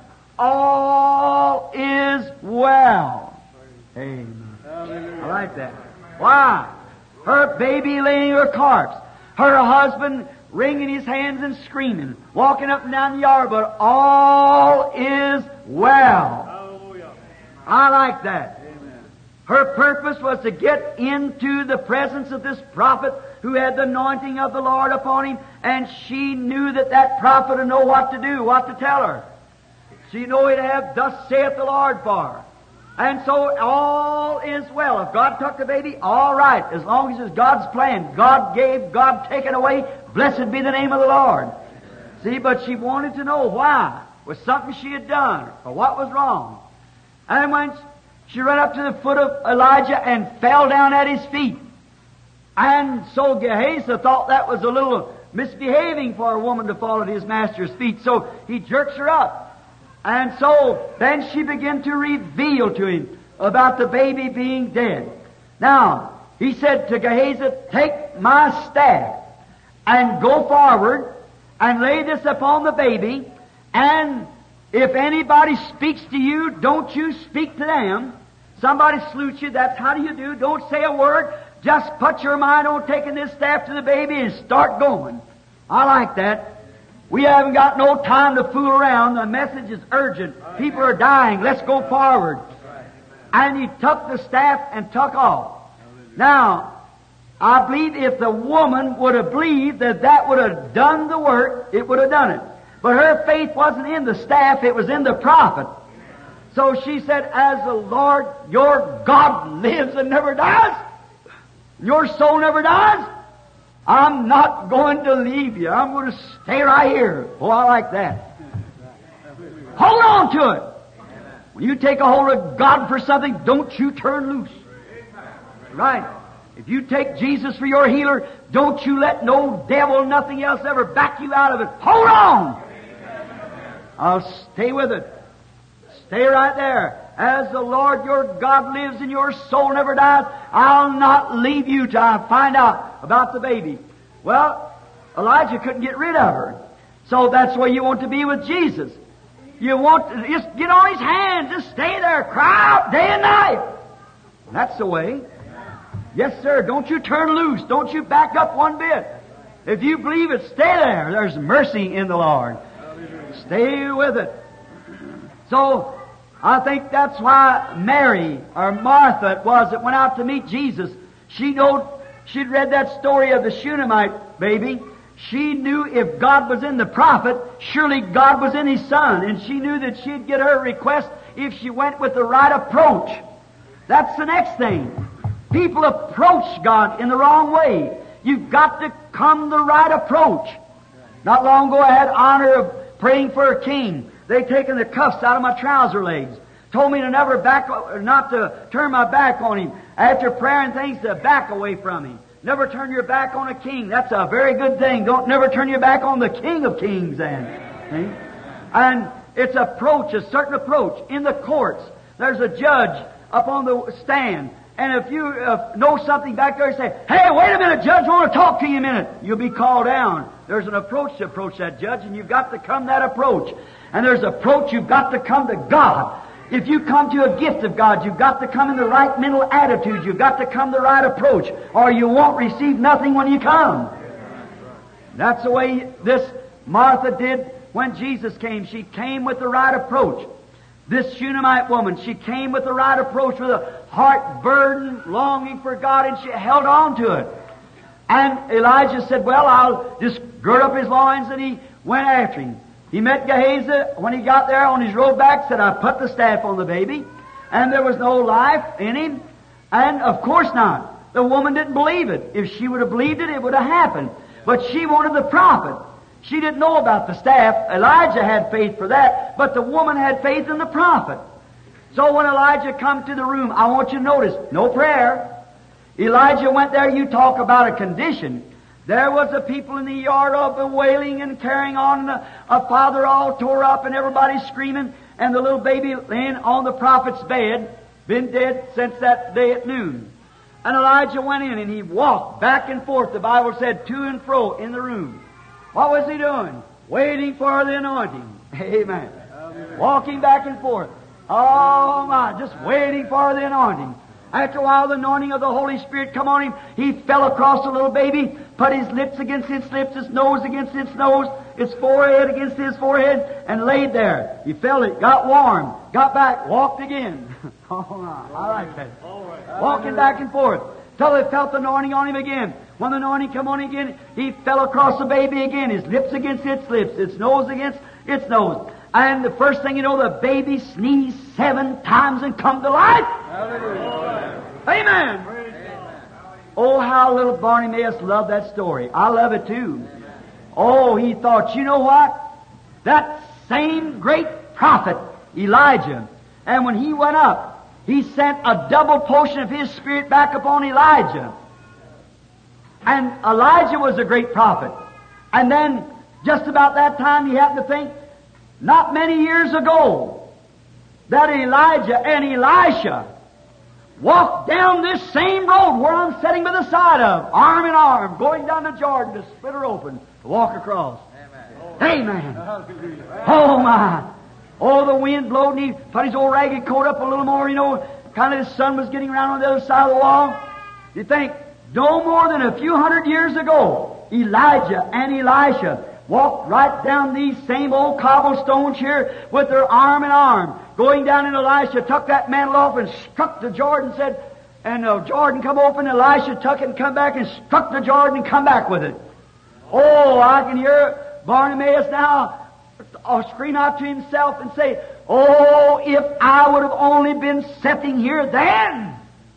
All is well. Amen. I like that. Why? Her baby laying her corpse. Her husband wringing his hands and screaming, walking up and down the yard, but all is well. Hallelujah. I like that. Amen. Her purpose was to get into the presence of this prophet who had the anointing of the Lord upon him, and she knew that prophet would know what to do, what to tell her. She knew he'd have, thus saith the Lord for her. And so all is well. If God took the baby, all right. As long as it's God's plan. God gave, God taken away. Blessed be the name of the Lord. See, but she wanted to know why. Was something she had done, or what was wrong. And when she ran up to the foot of Elijah and fell down at his feet. And so Gehazi thought that was a little misbehaving for a woman to fall at his master's feet. So he jerks her up. And so then she began to reveal to him about the baby being dead. Now, he said to Gehazi, take my staff and go forward and lay this upon the baby, and if anybody speaks to you, don't you speak to them. Somebody salutes you, that's how do you do. Don't say a word. Just put your mind on taking this staff to the baby and start going. I like that. We haven't got no time to fool around. The message is urgent. People are dying. Let's go forward. And he took the staff and took off. Now, I believe if the woman would have believed that would have done the work, it would have done it. But her faith wasn't in the staff, it was in the prophet. So she said, as the Lord your God lives and never dies, your soul never dies, I'm not going to leave you. I'm going to stay right here. Oh, I like that. Hold on to it. When you take a hold of God for something, don't you turn loose. Right. If you take Jesus for your healer, don't you let no devil, nothing else ever back you out of it. Hold on. I'll stay with it. Stay right there. As the Lord your God lives and your soul never dies, I'll not leave you till I find out about the baby. Well, Elijah couldn't get rid of her. So that's where you want to be with Jesus. You want to just get on His hands, just stay there, cry out day and night. That's the way. Yes, sir. Don't you turn loose. Don't you back up one bit. If you believe it, stay there. There's mercy in the Lord. Stay with it. So, I think that's why Mary, or Martha it was, that went out to meet Jesus. She'd read that story of the Shunammite baby. She knew if God was in the prophet, surely God was in His Son. And she knew that she'd get her request if she went with the right approach. That's the next thing. People approach God in the wrong way. You've got to come the right approach. Not long ago I had honor of praying for a king. They'd taken the cuffs out of my trouser legs. Told me to not to turn my back on him. After prayer and things, to back away from him. Never turn your back on a king. That's a very good thing. Don't never turn your back on the King of Kings then. See? And it's approach, a certain approach. In the courts, there's a judge up on the stand. And if you know something back there, say, "Hey, wait a minute, Judge, I want to talk to you a minute." You'll be called down. There's an approach to approach that judge, and you've got to come that approach. And there's an approach, you've got to come to God. If you come to a gift of God, you've got to come in the right mental attitude. You've got to come the right approach, or you won't receive nothing when you come. That's the way this Martha did when Jesus came. She came with the right approach. This Shunammite woman, she came with the right approach, with a heart burdened, longing for God, and she held on to it. And Elijah said, "Well, I'll just gird up his loins," and he went after him. He met Gehazi. When he got there on his road back, said, "I put the staff on the baby," and there was no life in him. And of course not. The woman didn't believe it. If she would have believed it, it would have happened. But she wanted the prophet. She didn't know about the staff. Elijah had faith for that, but the woman had faith in the prophet. So when Elijah come to the room, I want you to notice, no prayer. Elijah went there. You talk about a condition. There was the people in the yard all bewailing and carrying on, a father all tore up and everybody screaming, and the little baby laying on the prophet's bed, been dead since that day at noon. And Elijah went in and he walked back and forth, the Bible said, to and fro in the room. What was he doing? Waiting for the anointing. Amen. Walking back and forth. Oh my, just waiting for the anointing. After a while, the anointing of the Holy Spirit come on him. He fell across the little baby, put his lips against its lips, his nose against its nose, his forehead against his forehead, and laid there. He felt it, got warm, got back, walked again. Oh my, I like that. Walking back and forth till they felt the anointing on him again. When the anointing come on again, he fell across the baby again, his lips against its lips, its nose against its nose. And the first thing you know, the baby sneezed 7 times and come to life. Hallelujah. Amen. Oh, how little Bartimaeus loved that story. I love it too. Oh, he thought, you know what? That same great prophet, Elijah, and when he went up, he sent a double portion of his Spirit back upon Elijah. And Elijah was a great prophet. And then, just about that time, he happened to think, not many years ago, that Elijah and Elisha walked down this same road where I'm sitting by the side of, arm in arm, going down the Jordan to split her open, to walk across. Amen. Amen. Oh my. Oh, the wind blowed and he put his old ragged coat up a little more, you know, kind of the sun was getting around on the other side of the wall. You think, no more than a few hundred years ago, Elijah and Elisha walked right down these same old cobblestones here with their arm in arm. Going down, and Elisha took that mantle off and struck the Jordan, said, and Jordan come open, Elisha took it and come back and struck the Jordan and come back with it. Oh, I can hear Bartimaeus now scream out to himself and say, oh, if I would have only been sitting here then.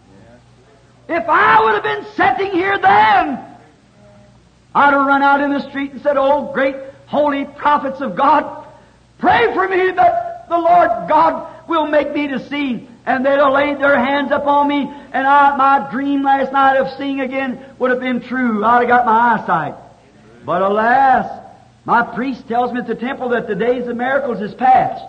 If I would have been sitting here then, I'd have run out in the street and said, oh, great holy prophets of God, pray for me that the Lord God will make me to see. And they'd have laid their hands upon me, and my dream last night of seeing again would have been true. I'd have got my eyesight. But alas, my priest tells me at the temple that the days of miracles is past.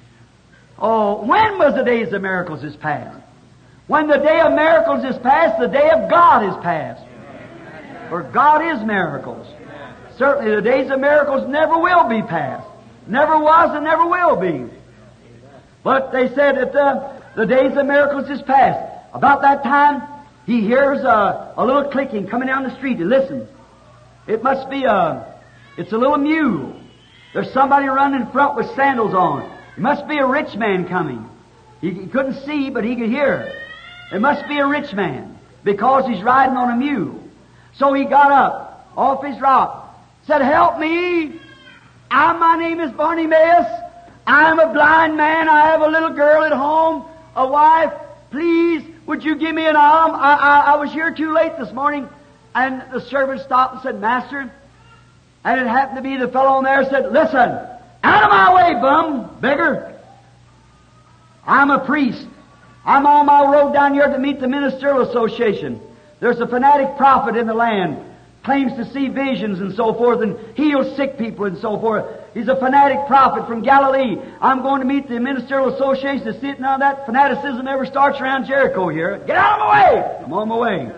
Oh, when was the days of miracles is past? When the day of miracles is past, the day of God is past. For God is miracles. Certainly the days of miracles never will be past. Never was and never will be. But they said that the days of miracles is past. About that time, he hears a little clicking coming down the street. He listens. It must be it's a little mule. There's somebody running in front with sandals on. It must be a rich man coming. He couldn't see, but he could hear. It must be a rich man, because he's riding on a mule. So he got up off his rock, said, "Help me! My name is Bartimaeus. I'm a blind man. I have a little girl at home, a wife. Please, would you give me an alms? I was here too late this morning." And the servant stopped and said, "Master," and it happened to be the fellow on there said, "Listen, out of my way, bum, beggar. I'm a priest. I'm on my road down here to meet the Ministerial Association. There's a fanatic prophet in the land, claims to see visions and so forth, and heals sick people and so forth. He's a fanatic prophet from Galilee. I'm going to meet the Ministerial Association to see if none of that fanaticism ever starts around Jericho here. Get out of my way! I'm on my way."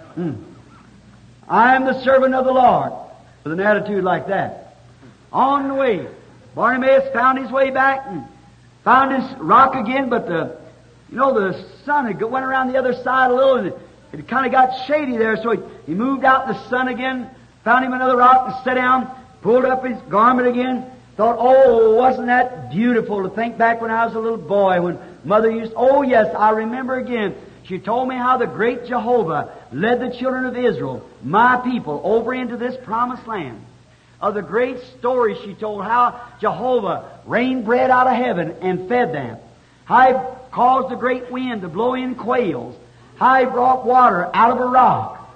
I am the servant of the Lord. With an attitude like that. On the way, Bartimaeus found his way back and found his rock again, but the sun had went around the other side a little, and it kind of got shady there, so he moved out in the sun again, found him another rock and sat down, pulled up his garment again, thought, "Oh, wasn't that beautiful to think back when I was a little boy, when Mother used, oh yes, I remember again. She told me how the great Jehovah led the children of Israel, my people, over into this promised land. Of the great story she told, how Jehovah rained bread out of heaven and fed them. How He caused the great wind to blow in quails. How He brought water out of a rock.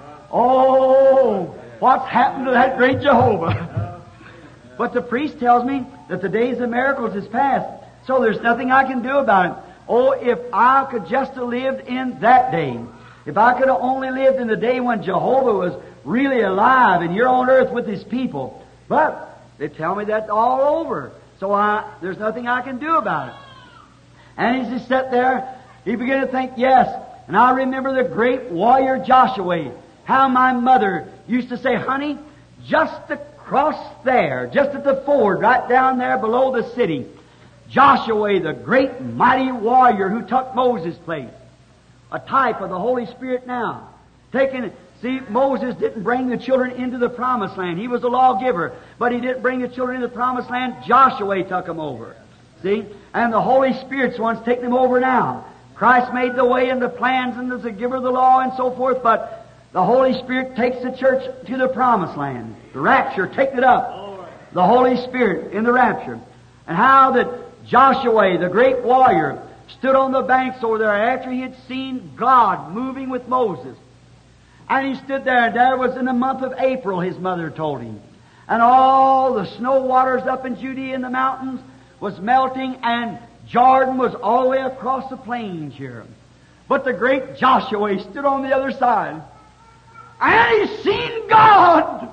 Oh, what's happened to that great Jehovah?" But the priest tells me that the days of miracles is past, so there's nothing I can do about it. Oh, if I could just have lived in that day. If I could have only lived in the day when Jehovah was really alive and here on earth with His people. But they tell me that's all over. So there's nothing I can do about it. And as he sat there, he began to think, yes. And I remember the great warrior Joshua. How my mother used to say, "Honey, just across there, just at the ford, right down there below the city, Joshua, the great mighty warrior who took Moses' place. A type of the Holy Spirit now. See, Moses didn't bring the children into the promised land. He was a lawgiver, but he didn't bring the children into the promised land. Joshua took them over. See? And the Holy Spirit's the one's taking them over now. Christ made the way and the plans and is the giver of the law and so forth, but the Holy Spirit takes the church to the promised land. The rapture, take it up. The Holy Spirit in the rapture. And how that Joshua, the great warrior, stood on the banks over there after he had seen God moving with Moses. And he stood there, and there was in the month of April, his mother told him. And all the snow waters up in Judea in the mountains was melting, and Jordan was all the way across the plains here. But the great Joshua stood on the other side, and he seen God.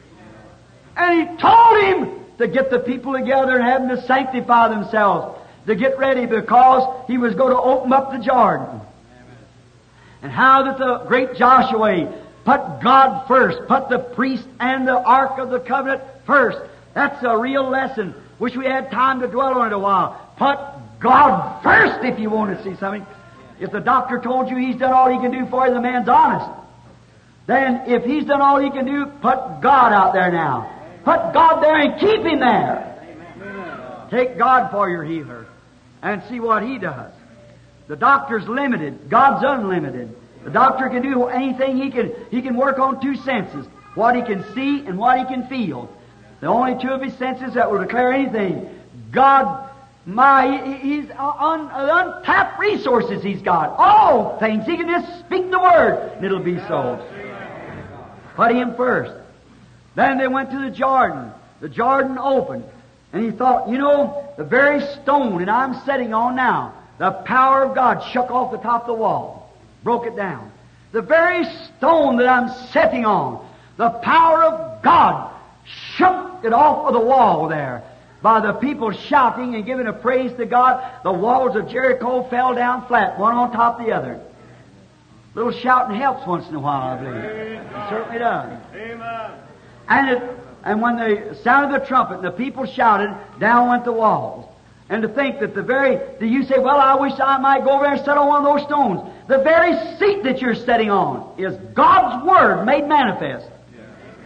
And he told him to get the people together and have them to sanctify themselves, to get ready, because he was going to open up the Jordan. And how that the great Joshua put God first, put the priest and the Ark of the Covenant first. That's a real lesson. Wish we had time to dwell on it a while. Put God first if you want to see something. If the doctor told you he's done all he can do for you, the man's honest. Then if he's done all he can do, put God out there now. Put God there and keep Him there. Take God for your healer and see what He does. The doctor's limited. God's unlimited. The doctor can do anything. He can work on two senses. What he can see and what he can feel. The only two of his senses that will declare anything. God, He's untapped resources He's got. All things. He can just speak the word and it'll be so. Put Him first. Then they went to the Jordan. The Jordan opened. And he thought, the very stone that I'm sitting on now, the power of God shook off the top of the wall. Broke it down. The very stone that I'm sitting on, the power of God shook it off of the wall there. By the people shouting and giving a praise to God, the walls of Jericho fell down flat, one on top of the other. A little shouting helps once in a while, I believe. It certainly does. Amen. And when they sounded the trumpet and the people shouted, down went the walls. And to think that you say, well, I wish I might go over there and sit on one of those stones. The very seat that you're sitting on is God's Word made manifest.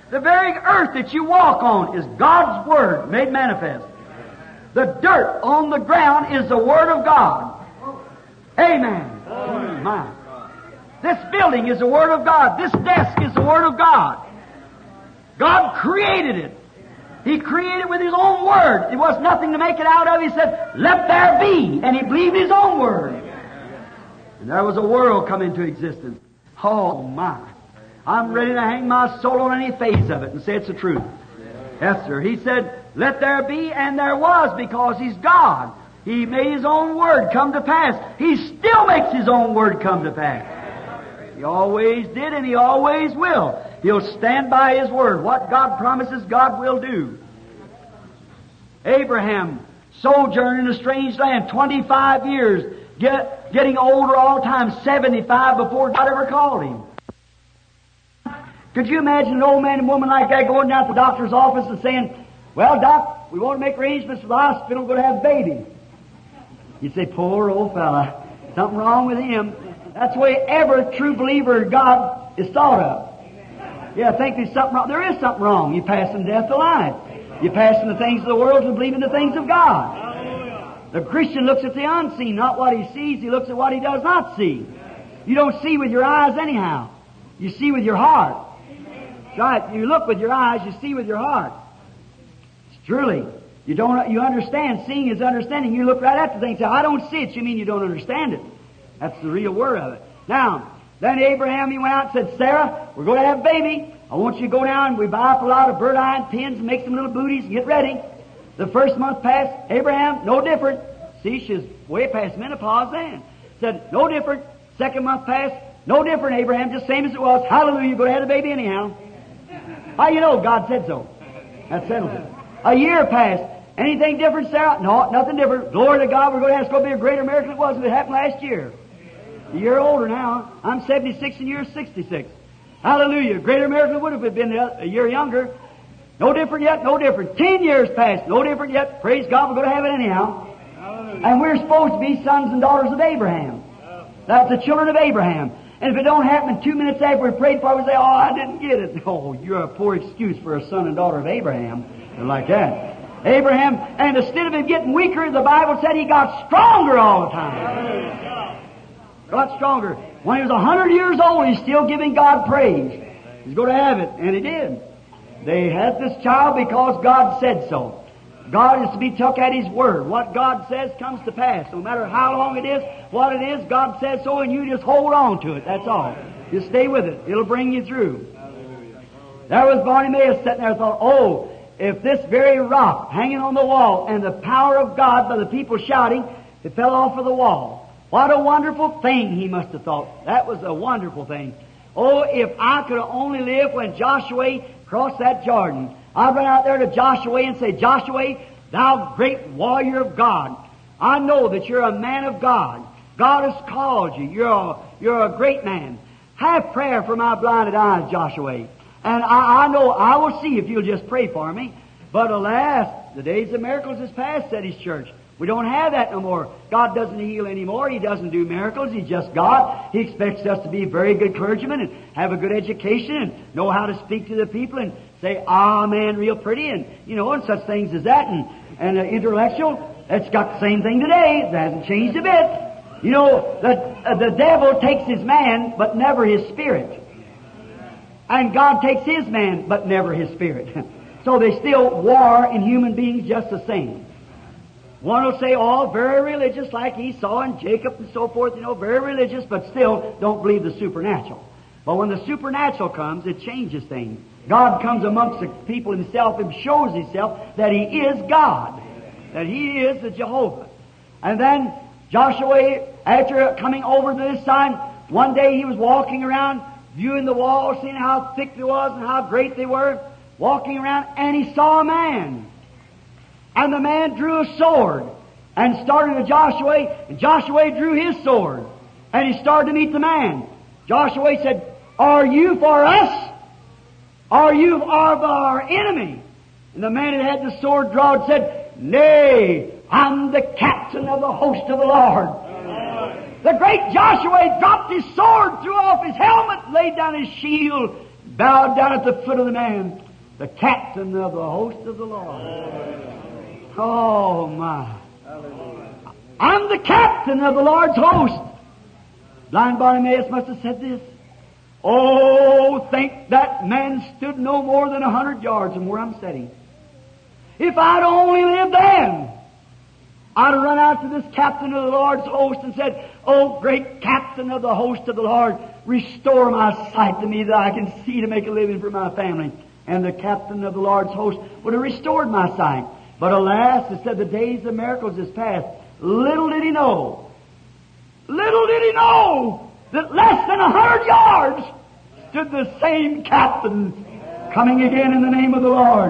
The very earth that you walk on is God's Word made manifest. The dirt on the ground is the Word of God. Amen. My. This building is the Word of God. This desk is the Word of God. God created it. He created it with His own Word. There was nothing to make it out of. He said, let there be. And He believed His own Word. And there was a world come into existence. Oh, my. I'm ready to hang my soul on any phase of it and say it's the truth. Yes, sir. He said, let there be, and there was, because He's God. He made His own Word come to pass. He still makes His own Word come to pass. He always did, and He always will. He'll stand by His Word. What God promises, God will do. Abraham sojourned in a strange land 25 years, getting older all the time, 75 before God ever called him. Could you imagine an old man and woman like that going down to the doctor's office and saying, well, Doc, we want to make arrangements for the hospital, we're going to have a baby. You'd say, poor old fella, something wrong with him. That's the way every true believer in God is thought of. Yeah, I think there's something wrong. There is something wrong. You pass from death to life. You pass from the things of the world to believe in the things of God. The Christian looks at the unseen, not what he sees. He looks at what he does not see. You don't see with your eyes anyhow. You see with your heart. Right? You look with your eyes, you see with your heart. It's truly. You understand. Seeing is understanding. You look right at the thing and say, I don't see it. You mean you don't understand it. That's the real word of it. Now, then Abraham, he went out and said, Sarah, we're going to have a baby. I want you to go down and we buy up a lot of bird eye and pins and make some little booties and get ready. The first month passed. Abraham, no different. See, she's way past menopause then. Said, no different. Second month passed. No different, Abraham. Just same as it was. Hallelujah. You're going to have a baby anyhow. How you know? God said so. That settles it. A year passed. Anything different, Sarah? No, nothing different. Glory to God. We're going to have it's going to be a greater miracle than it was when it happened last year. A year older now. I'm 76 and you're 66. Hallelujah. Greater miracle would have been a year younger. No different yet, no different. 10 years passed. No different yet. Praise God, we're going to have it anyhow. Hallelujah. And we're supposed to be sons and daughters of Abraham. That's the children of Abraham. And if it don't happen 2 minutes after we prayed for it, we say, oh, I didn't get it. Oh, you're a poor excuse for a son and daughter of Abraham. They're like that. Abraham, and instead of him getting weaker, the Bible said he got stronger all the time. Got stronger. When he was 100 years old, he's still giving God praise. He's going to have it, and he did. They had this child because God said so. God is to be took at His word. What God says comes to pass. No matter how long it is, what it is, God says so, and you just hold on to it. That's all. Just stay with it. It'll bring you through. There was Bartimaeus sitting there and thought, oh, if this very rock hanging on the wall and the power of God by the people shouting, it fell off of the wall. What a wonderful thing, he must have thought. That was a wonderful thing. Oh, if I could only live when Joshua crossed that Jordan. I'd run out there to Joshua and say, Joshua, thou great warrior of God, I know that you're a man of God. God has called you. You're a great man. Have prayer for my blinded eyes, Joshua. And I know I will see if you'll just pray for me. But alas, the days of miracles is past, said His church. We don't have that no more. God doesn't heal anymore. He doesn't do miracles. He's just God. He expects us to be very good clergymen and have a good education and know how to speak to the people and say, amen, real pretty, and, and such things as that. And intellectual, it's got the same thing today. It hasn't changed a bit. The devil takes his man, but never his spirit. And God takes His man, but never His spirit. So they still war in human beings just the same. One will say, oh, very religious, like Esau and Jacob and so forth, very religious, but still don't believe the supernatural. But when the supernatural comes, it changes things. God comes amongst the people Himself and shows Himself that He is God, that He is the Jehovah. And then Joshua, after coming over to this side, one day he was walking around, viewing the walls, seeing how thick they was and how great they were, walking around, and he saw a man. And the man drew a sword and started to Joshua, and Joshua drew his sword, and he started to meet the man. Joshua said, are you for us? Are you for our enemy? And the man that had the sword drawn said, nay, I'm the captain of the host of the Lord. The great Joshua dropped his sword, threw off his helmet, laid down his shield, bowed down at the foot of the man, the captain of the host of the Lord. Oh, my. I'm the captain of the Lord's host. Blind Bartimaeus must have said this. Oh, think that man stood no more than 100 yards from where I'm sitting. If I'd only lived then, I'd have run out to this captain of the Lord's host and said, "Oh, great captain of the host of the Lord, restore my sight to me that I can see to make a living for my family." And the captain of the Lord's host would have restored my sight. But alas, it said the days of miracles is past. Little did he know that less than 100 yards stood the same captain coming again in the name of the Lord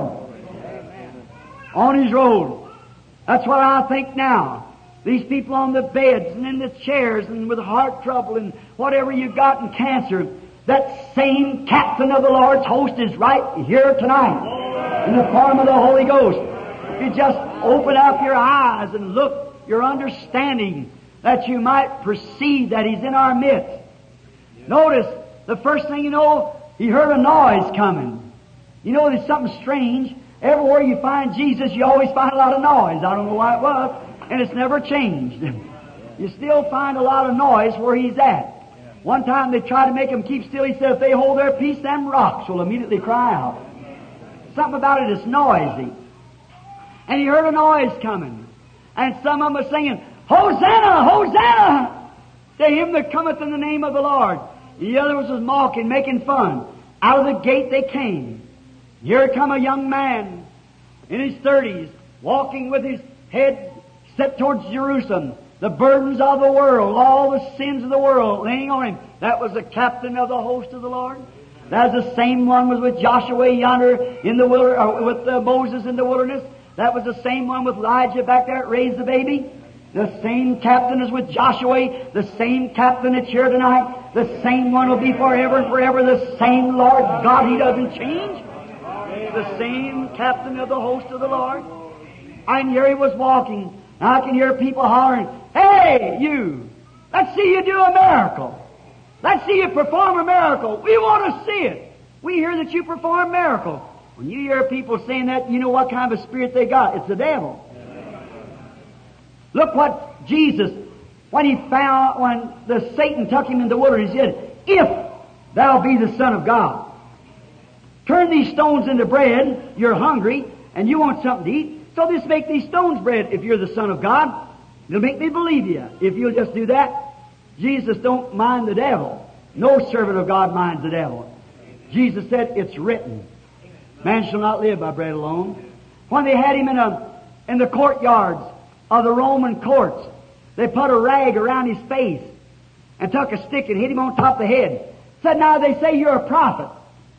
on his road. That's what I think now. These people on the beds and in the chairs and with heart trouble and whatever you got in cancer, that same captain of the Lord's host is right here tonight in the form of the Holy Ghost. If you just open up your eyes and look, your understanding, that you might perceive that He's in our midst. Notice, the first thing you know, he heard a noise coming. You know, there's something strange. Everywhere you find Jesus, you always find a lot of noise. I don't know why it was, and it's never changed. You still find a lot of noise where He's at. One time they tried to make Him keep still. He said, if they hold their peace, them rocks will immediately cry out. Something about it is noisy. And he heard a noise coming. And some of them were singing, "Hosanna, Hosanna to Him that cometh in the name of the Lord." The others was mocking, making fun. Out of the gate they came. Here come a young man in his 30s, walking with his head set towards Jerusalem. The burdens of the world, all the sins of the world laying on him. That was the captain of the host of the Lord. That was the same one was with Joshua yonder in the wilderness, with Moses in the wilderness. That was the same one with Elijah back there that raised the baby. The same captain is with Joshua. The same captain that's here tonight. The same one will be forever and forever. The same Lord God. He doesn't change. The same captain of the host of the Lord. And here he was walking. Now I can hear people hollering, "Hey, you! Let's see you do a miracle. Let's see you perform a miracle. We want to see it. We hear that you perform miracles." When you hear people saying that, you know what kind of a spirit they got. It's the devil. Look what Jesus, when the Satan took him in the wilderness, he said, "If thou be the Son of God, turn these stones into bread." You're hungry and you want something to eat, so just make these stones bread. If you're the Son of God, it'll make me believe you. If you'll just do that. Jesus don't mind the devil. No servant of God minds the devil. Jesus said, "It's written, man shall not live by bread alone." When they had him in the courtyards of the Roman courts, they put a rag around his face and took a stick and hit him on top of the head. Said, "Now they say you're a prophet,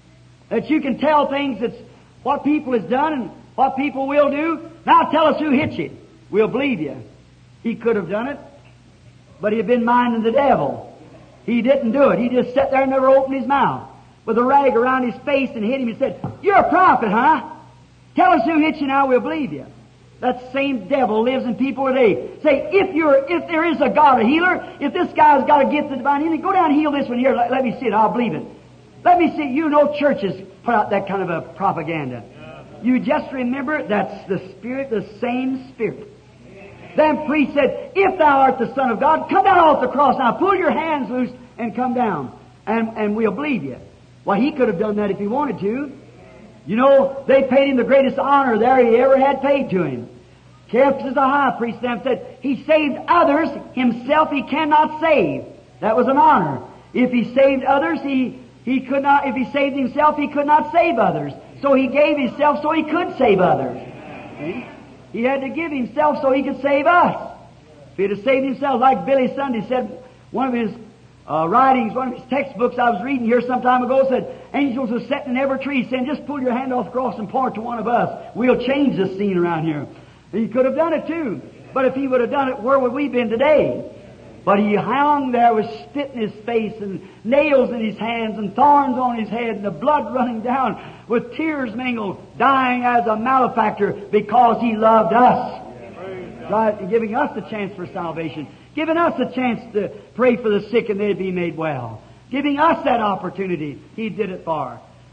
that you can tell things that's what people has done and what people will do. Now tell us who hit you. We'll believe you." He could have done it, but he had been minding the devil. He didn't do it. He just sat there and never opened his mouth with a rag around his face and hit him. He said, "You're a prophet, huh? Tell us who hit you now, we'll believe you." That same devil lives in people today. Say, if there is a God, a healer, if this guy's got a gift of divine healing, go down and heal this one here. Let me see it. I'll believe it. Let me see it. You know churches put out that kind of a propaganda. You just remember that's the Spirit, the same Spirit. Then priest said, "If thou art the Son of God, come down off the cross. Now pull your hands loose and come down, and we'll believe you." Well, he could have done that if he wanted to. You know, they paid him the greatest honor there he ever had paid to him. Caiaphas the high priest then said, "He saved others, himself he cannot save." That was an honor. If he saved others, he could not. If he saved himself, he could not save others. So he gave himself so he could save others. See? He had to give himself so he could save us. If he'd have saved himself, like Billy Sunday said, one of his writings, one of his textbooks I was reading here some time ago said, angels are sitting in every tree saying, "Just pull your hand off the cross and point to one of us. We'll change this scene around here." He could have done it too. But if he would have done it, where would we been today? But he hung there with spit in his face and nails in his hands and thorns on his head and the blood running down with tears mingled, dying as a malefactor because he loved us. Right? And giving us the chance for salvation. Giving us a chance to pray for the sick and they'd be made well. Giving us that opportunity. He did it for.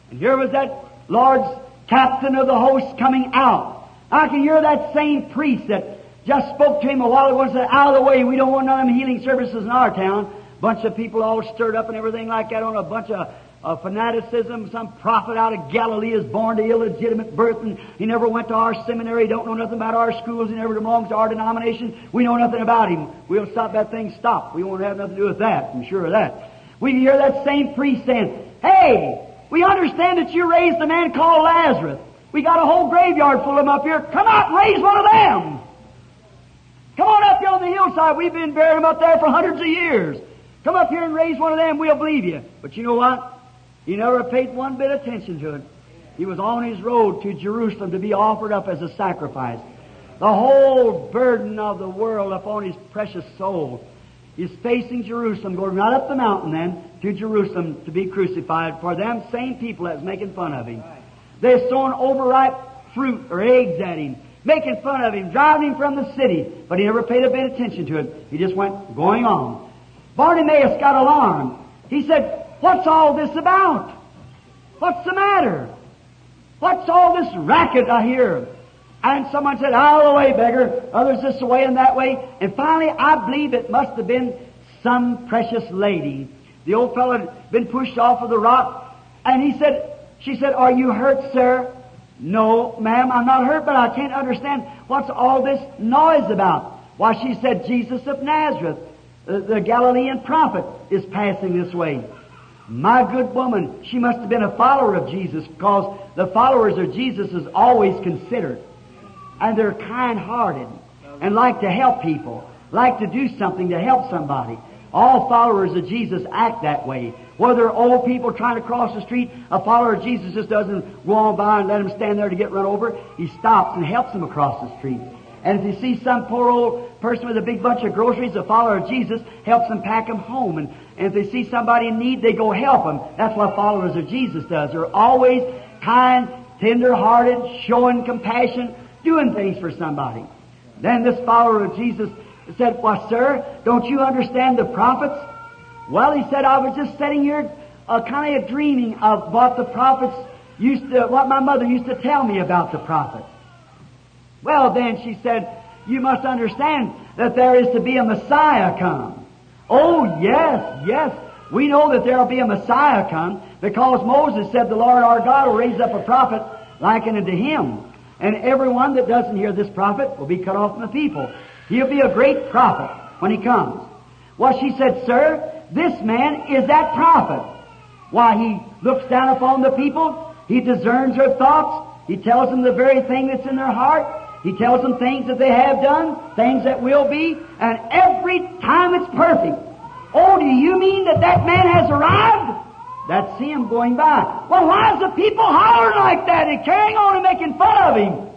And here was that Lord's captain of the host coming out. I can hear that same priest that just spoke to him a while ago and said, out of the way, we don't want none of them healing services in our town. Bunch of people all stirred up and everything like that on a bunch of fanaticism. Some prophet out of Galilee is born to illegitimate birth, and he never went to our seminary, don't know nothing about our schools, he never belongs to our denomination. We know nothing about him. We'll stop that thing, stop. We won't have nothing to do with that, I'm sure of that. We can hear that same priest saying, hey, we understand that you raised a man called Lazarus. We got a whole graveyard full of them up here. Come out and raise one of them. Come on up here on the hillside. We've been burying them up there for hundreds of years. Come up here and raise one of them. We'll believe you. But you know what? He never paid one bit of attention to it. He was on his road to Jerusalem to be offered up as a sacrifice. The whole burden of the world upon his precious soul. He's facing Jerusalem, going right up the mountain then to Jerusalem to be crucified for them same people that's making fun of him. They're throwing overripe fruit or eggs at him, making fun of him, driving him from the city. But he never paid a bit of attention to it. He just went going on. Bartimaeus got alarmed. He said, what's all this about? What's the matter? What's all this racket I hear? And someone said, out of the way, beggar. Others this way and that way. And finally, I believe it must have been some precious lady. The old fellow had been pushed off of the rock. And she said, are you hurt, sir? No, ma'am, I'm not hurt, but I can't understand what's all this noise about. Why, she said, Jesus of Nazareth, the Galilean prophet, is passing this way. My good woman, she must have been a follower of Jesus, because the followers of Jesus is always considerate. And they're kind-hearted and like to help people, like to do something to help somebody. All followers of Jesus act that way. Whether old people trying to cross the street, a follower of Jesus just doesn't go on by and let them stand there to get run over. He stops and helps them across the street. And if you see some poor old person with a big bunch of groceries, a follower of Jesus helps them pack them home. And if they see somebody in need, they go help them. That's what followers of Jesus does. They're always kind, tender-hearted, showing compassion, doing things for somebody. Then this follower of Jesus said, why, sir, don't you understand the prophets? Well, he said, I was just sitting here kind of dreaming of what the prophets what my mother used to tell me about the prophets. Well, then she said, you must understand that there is to be a Messiah come. Oh, yes. We know that there will be a Messiah come because Moses said the Lord our God will raise up a prophet likened unto him. And everyone that doesn't hear this prophet will be cut off from the people. He'll be a great prophet when he comes. Well, she said, sir, this man is that prophet. Why, he looks down upon the people. He discerns their thoughts. He tells them the very thing that's in their heart. He tells them things that they have done, things that will be, and every time it's perfect. Oh, do you mean that man has arrived? That's him going by. Well, why is the people hollering like that and carrying on and making fun of him?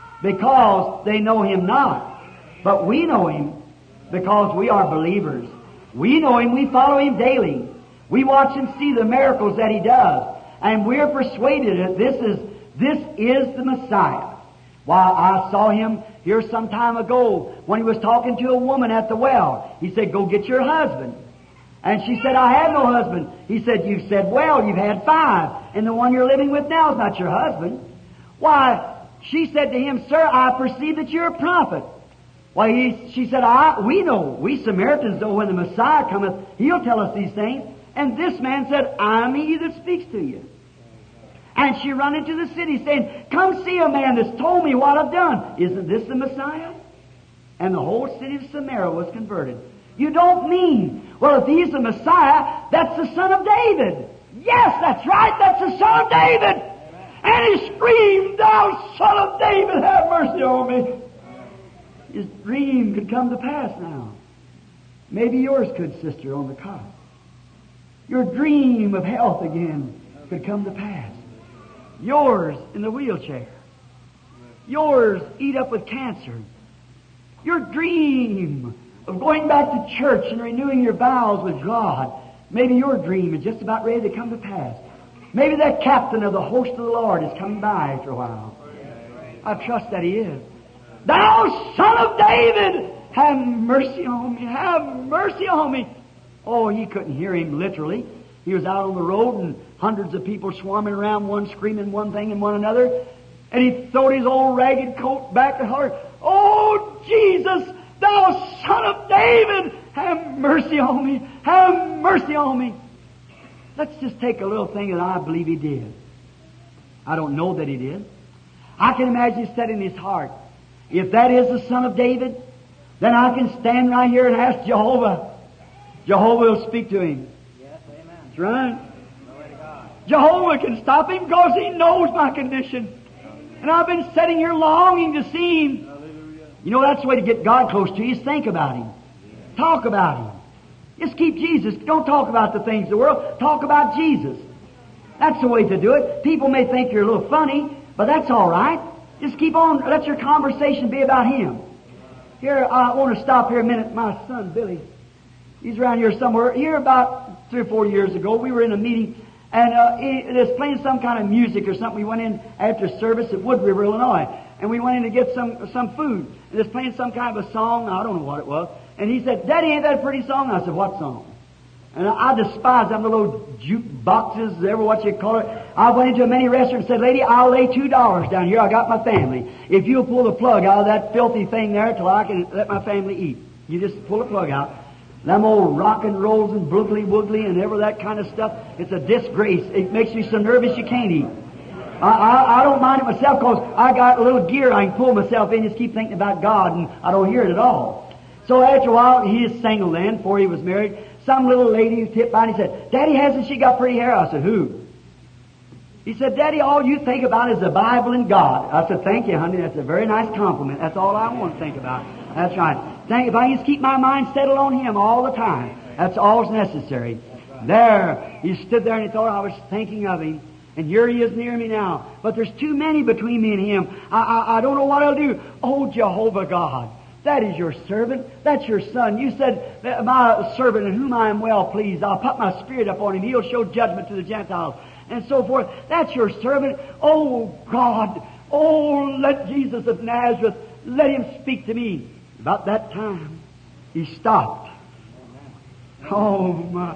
Because they know him not. But we know him because we are believers. We know him, we follow him daily. We watch and see the miracles that he does. And we're persuaded that this is the Messiah. Why, I saw him here some time ago when he was talking to a woman at the well. He said, go get your husband. And she said, I have no husband. He said, you've said well, you've had 5. And the one you're living with now is not your husband. Why, she said to him, sir, I perceive that you're a prophet. Why, she said, we know, we Samaritans know when the Messiah cometh, he'll tell us these things. And this man said, I'm he that speaks to you. And she run into the city saying, come see a man that's told me what I've done. Isn't this the Messiah? And the whole city of Samaria was converted. You don't mean, well, if he's the Messiah, that's the son of David. Yes, that's right, that's the son of David. And he screamed, thou son of David, have mercy on me. His dream could come to pass now. Maybe yours could, sister, on the cot. Your dream of health again could come to pass. Yours in the wheelchair. Yours eat up with cancer. Your dream of going back to church and renewing your vows with God. Maybe your dream is just about ready to come to pass. Maybe that captain of the host of the Lord is coming by after a while. I trust that he is. Thou son of David, have mercy on me, have mercy on me. Oh, he couldn't hear him literally. He was out on the road and hundreds of people swarming around, one screaming one thing and one another. And he throwed his old ragged coat back and hollered, "Oh, Jesus, thou Son of David, have mercy on me, have mercy on me." Let's just take a little thing that I believe he did. I don't know that he did. I can imagine he said in his heart, if that is the Son of David, then I can stand right here and ask Jehovah. Jehovah will speak to him. Yes, amen. That's right. Jehovah can stop him because he knows my condition. And I've been sitting here longing to see him. You know, that's the way to get God close to you is think about him. Talk about him. Just keep Jesus. Don't talk about the things of the world. Talk about Jesus. That's the way to do it. People may think you're a little funny, but that's all right. Just keep on. Let your conversation be about him. Here, I want to stop here a minute. My son, Billy, he's around here somewhere. Here about 3 or 4 years ago, we were in a meeting, and he was playing some kind of music or something. We went in after service at Wood River, Illinois, and we went in to get some food. And he was playing some kind of a song. I don't know what it was. And he said, "Daddy, ain't that a pretty song?" I said, "What song?" And I despise them little juke boxes, ever what you call it. I went into a many restaurant and said, "Lady, I'll lay $2 down here. I got my family. If you'll pull the plug out of that filthy thing there till I can let my family eat." You just pull the plug out. Them old rock and rolls and boogly woogly and ever that kind of stuff, it's a disgrace. It makes you so nervous you can't eat. I don't mind it myself because I got a little gear I can pull myself in, just keep thinking about God, and I don't hear it at all. So after a while, he is single then, before he was married. Some little lady who tipped by and he said, "Daddy, hasn't she got pretty hair?" I said, "Who?" He said, "Daddy, all you think about is the Bible and God." I said, "Thank you, honey. That's a very nice compliment. That's all I want to think about." That's right. If I just keep my mind settled on Him all the time, that's all's necessary. There, he stood there and he thought I was thinking of Him. And here He is near me now. But there's too many between me and Him. I don't know what I'll do. Oh, Jehovah God, that is your servant. That's your Son. You said, "My servant in whom I am well pleased. I'll put my Spirit upon him. He'll show judgment to the Gentiles." And so forth. That's your servant. Oh, God. Oh, let Jesus of Nazareth, let Him speak to me. About that time, he stopped. Oh, my.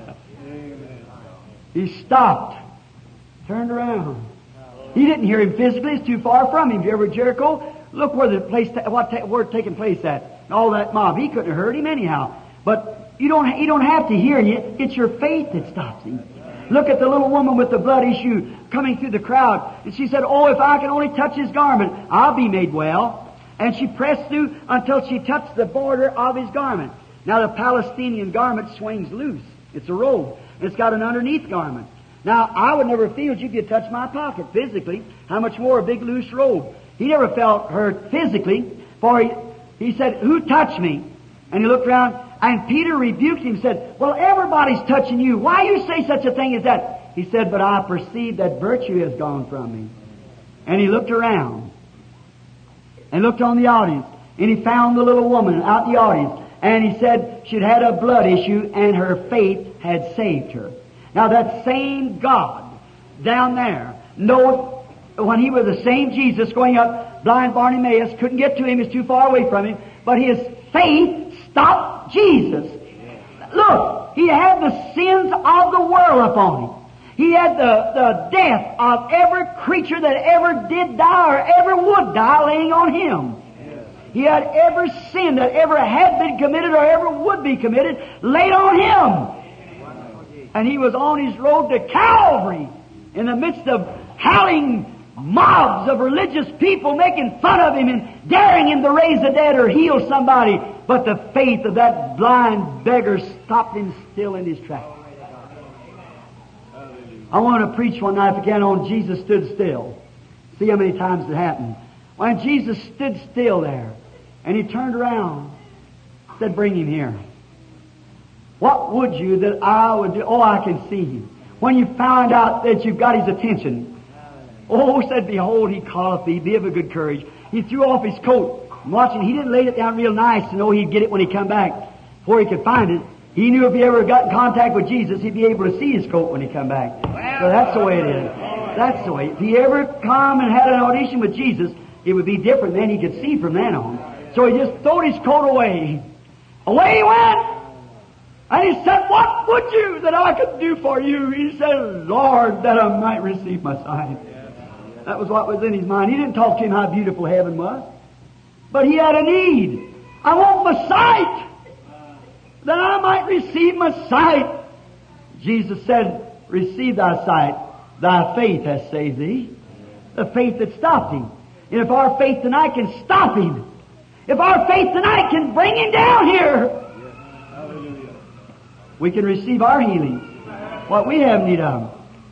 He stopped. Turned around. He didn't hear him physically. It's too far from him. If you ever at Jericho, look where the place, where it's taking place at. All that mob. He couldn't have heard him anyhow. But you don't have to hear you. It's your faith that stops him. Look at the little woman with the blood issue coming through the crowd. And she said, "Oh, if I can only touch His garment, I'll be made well." And she pressed through until she touched the border of His garment. Now the Palestinian garment swings loose. It's a robe. It's got an underneath garment. Now, I would never feel you if you touched my pocket physically. How much more a big loose robe? He never felt hurt physically, for he said, "Who touched me?" And he looked around, and Peter rebuked him and said, "Well, everybody's touching you. Why you say such a thing as that?" He said, "But I perceive that virtue has gone from me." And he looked around and looked on the audience, and he found the little woman out in the audience, and he said she'd had a blood issue, and her faith had saved her. Now that same God down there, know when He was the same Jesus going up, blind Bartimaeus couldn't get to Him, He's too far away from Him, but his faith stopped Jesus. Look, He had the sins of the world upon Him. He had the death of every creature that ever did die or ever would die laying on Him. He had every sin that ever had been committed or ever would be committed laid on Him. And He was on His road to Calvary in the midst of howling mobs of religious people making fun of Him and daring Him to raise the dead or heal somebody. But the faith of that blind beggar stopped Him still in his tracks. I want to preach one night, if I can, on Jesus stood still. See how many times it happened. When Jesus stood still there, and He turned around, said, "Bring him here." What would you that I would do? Oh, I can see Him. When you found out that you've got His attention. Oh, said, "Behold, He calleth thee, be of a good courage." He threw off his coat. Watching, he didn't lay it down real nice to know he'd get it when he come back, before he could find it. He knew if he ever got in contact with Jesus, he'd be able to see his coat when he come back. So that's the way it is. That's the way. If he ever come and had an audition with Jesus, it would be different then. He could see from then on. So he just threw his coat away. Away he went! And he said, what would you that I could do for you? He said, Lord, that I might receive my sight. That was what was in his mind. He didn't talk to him how beautiful heaven was. But he had a need. I want my sight, that I might receive my sight. Jesus said, receive thy sight. Thy faith has saved thee. The faith that stopped him. And if our faith tonight can stop him, if our faith tonight can bring him down here, we can receive our healing. What we have need of.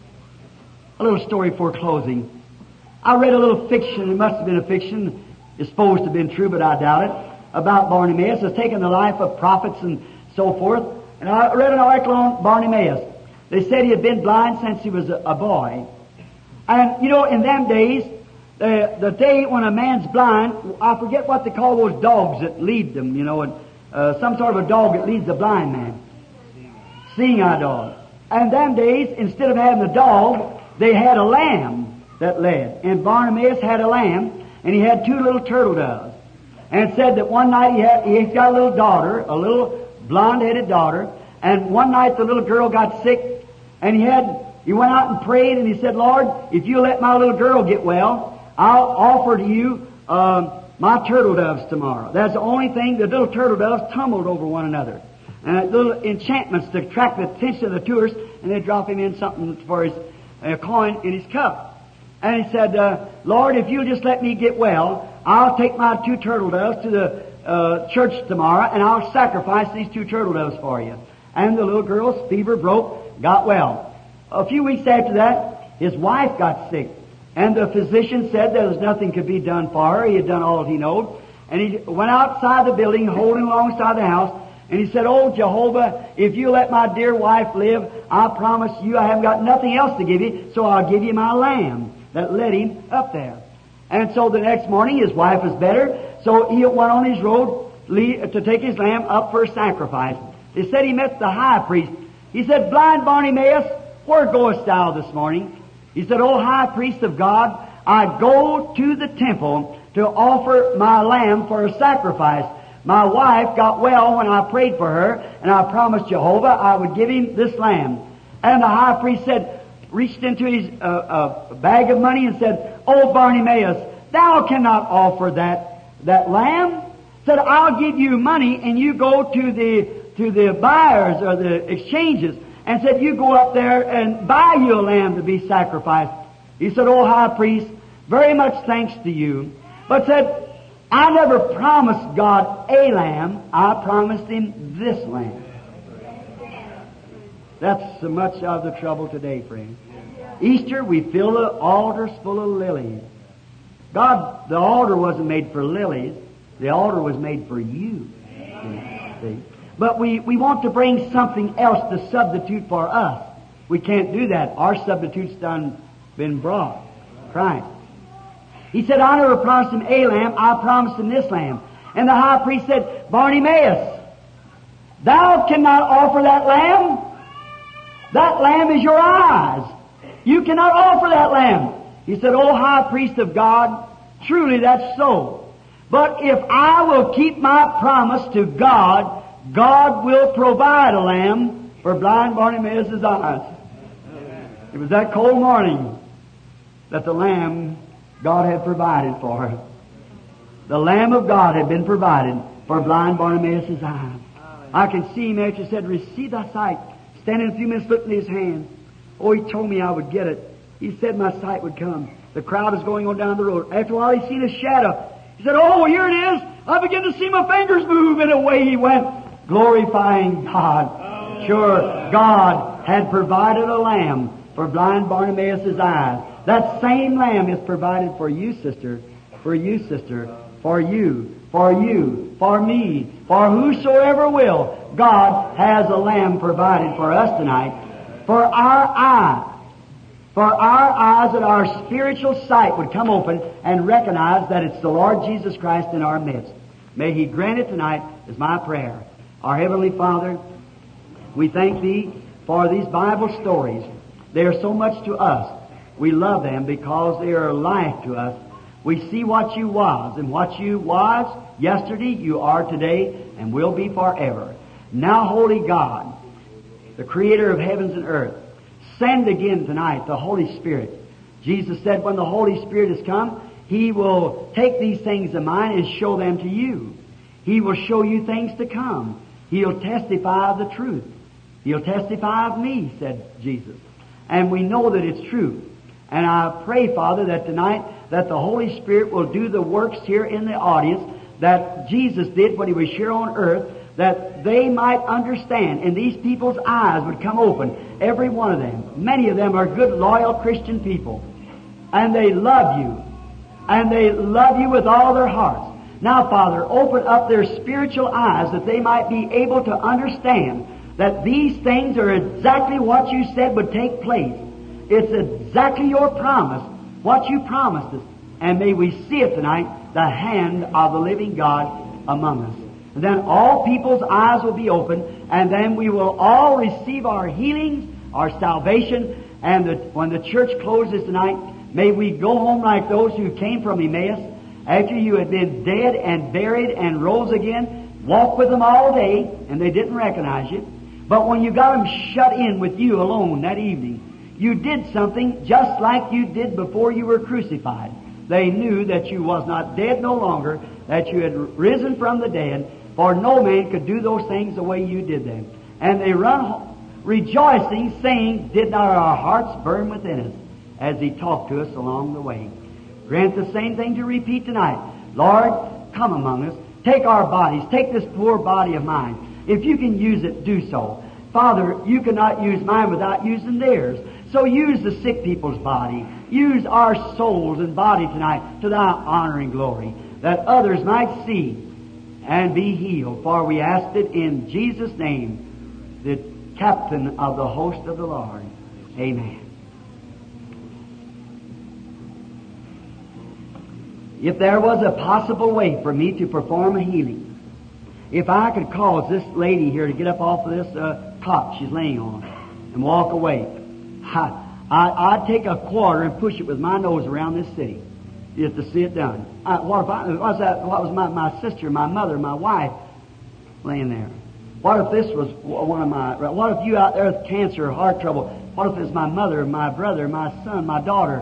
A little story for closing. I read a little fiction. It must have been a fiction. It's supposed to have been true, but I doubt it. About Bartimaeus. It's taken the life of prophets and so forth. And I read an article on Bartimaeus. They said he had been blind since he was a boy. And, you know, in them days, the day when a man's blind, I forget what they call those dogs that lead them, you know, and some sort of a dog that leads the blind man. Seeing eye dog. And them days, instead of having a dog, they had a lamb that led. And Bartimaeus had a lamb, and he had two little turtle doves. And it said that one night he's got a little daughter, a little blonde-headed daughter, and one night the little girl got sick, and he went out and prayed, and he said, Lord, if you let my little girl get well, I'll offer to you my turtle doves tomorrow. That's the only thing. The little turtle doves tumbled over one another. And little enchantments to attract the attention of the tourists, and they drop him in something for his coin in his cup. And he said, Lord, if you'll just let me get well, I'll take my two turtle doves to the church tomorrow, and I'll sacrifice these two turtle doves for you. And the little girl's fever broke, got well. A few weeks after that, his wife got sick. And the physician said there was nothing could be done for her. He had done all he knew. And he went outside the building, holding alongside the house, and he said, oh, Jehovah, if you let my dear wife live, I promise you I haven't got nothing else to give you, so I'll give you my lamb that led him up there. And so the next morning his wife was better, so he went on his road to take his lamb up for a sacrifice. They said he met the high priest. He said, blind Bartimaeus, where goest thou this morning? He said, O high priest of God, I go to the temple to offer my lamb for a sacrifice. My wife got well when I prayed for her, and I promised Jehovah I would give him this lamb. And the high priest reached into his bag of money and said, O Bartimaeus, thou cannot offer that lamb. Said, I'll give you money, and you go to the buyers or the exchanges, and said, you go up there and buy you a lamb to be sacrificed. He said, O high priest, very much thanks to you. But said, I never promised God a lamb. I promised him this lamb. That's so much of the trouble today, friends. Easter, we fill the altars full of lilies. God, the altar wasn't made for lilies. The altar was made for you. See? But we want to bring something else to substitute for us. We can't do that. Our substitute's been brought. Christ. He said, I never promised him a lamb, I promised him this lamb. And the high priest said, Bartimaeus, thou cannot offer that lamb. That lamb is your eyes. You cannot offer that lamb. He said, O high priest of God, truly that's so. But if I will keep my promise to God, God will provide a lamb for blind Bartimaeus' eyes. It was that cold morning that the lamb God had provided for her. The Lamb of God had been provided for blind Bartimaeus' eyes. I can see him after he said, receive thy sight. Standing a few minutes looking at his hand. Oh, he told me I would get it. He said my sight would come. The crowd is going on down the road. After a while he seen a shadow. He said, oh, here it is. I began to see my fingers move, and away he went, glorifying God. Sure, God had provided a lamb for blind Bartimaeus' eyes. That same lamb is provided for you, sister, for you, sister, for you, for you, for me, for whosoever will. God has a lamb provided for us tonight, for our eyes that our spiritual sight would come open and recognize that it's the Lord Jesus Christ in our midst. May He grant it tonight is my prayer. Our Heavenly Father, we thank Thee for these Bible stories. They are so much to us. We love them because they are life to us. We see what You was, and what You was yesterday, You are today, and will be forever. Now, Holy God, the Creator of heavens and earth, send again tonight the Holy Spirit. Jesus said when the Holy Spirit has come, He will take these things of mine and show them to you. He will show you things to come. He'll testify of the truth. He'll testify of me, said Jesus. And we know that it's true. And I pray, Father, that tonight that the Holy Spirit will do the works here in the audience that Jesus did when He was here on earth, that they might understand and these people's eyes would come open, every one of them. Many of them are good, loyal Christian people. And they love you. And they love you with all their hearts. Now, Father, open up their spiritual eyes that they might be able to understand that these things are exactly what you said would take place. It's exactly your promise, what you promised us. And may we see it tonight, the hand of the living God among us. And then all people's eyes will be open, and then we will all receive our healings, our salvation, and when the church closes tonight, may we go home like those who came from Emmaus, after you had been dead and buried and rose again, walked with them all day, and they didn't recognize you. But when you got them shut in with you alone that evening, you did something just like you did before you were crucified. They knew that you was not dead no longer, that you had risen from the dead, for no man could do those things the way you did them. And they run home, rejoicing, saying, did not our hearts burn within us as He talked to us along the way? Grant the same thing to repeat tonight. Lord, come among us. Take our bodies. Take this poor body of mine. If you can use it, do so. Father, you cannot use mine without using theirs. So use the sick people's body. Use our souls and body tonight to Thy honor and glory, that others might see and be healed. For we asked it in Jesus' name, the captain of the host of the Lord. Amen. If there was a possible way for me to perform a healing, if I could cause this lady here to get up off of this cot she's laying on and walk away, I'd take a quarter and push it with my nose around this city just to see it done. What was my sister, my mother, my wife laying there? What if this was one of my... What if you out there with cancer or heart trouble? What if it's my mother, my brother, my son, my daughter?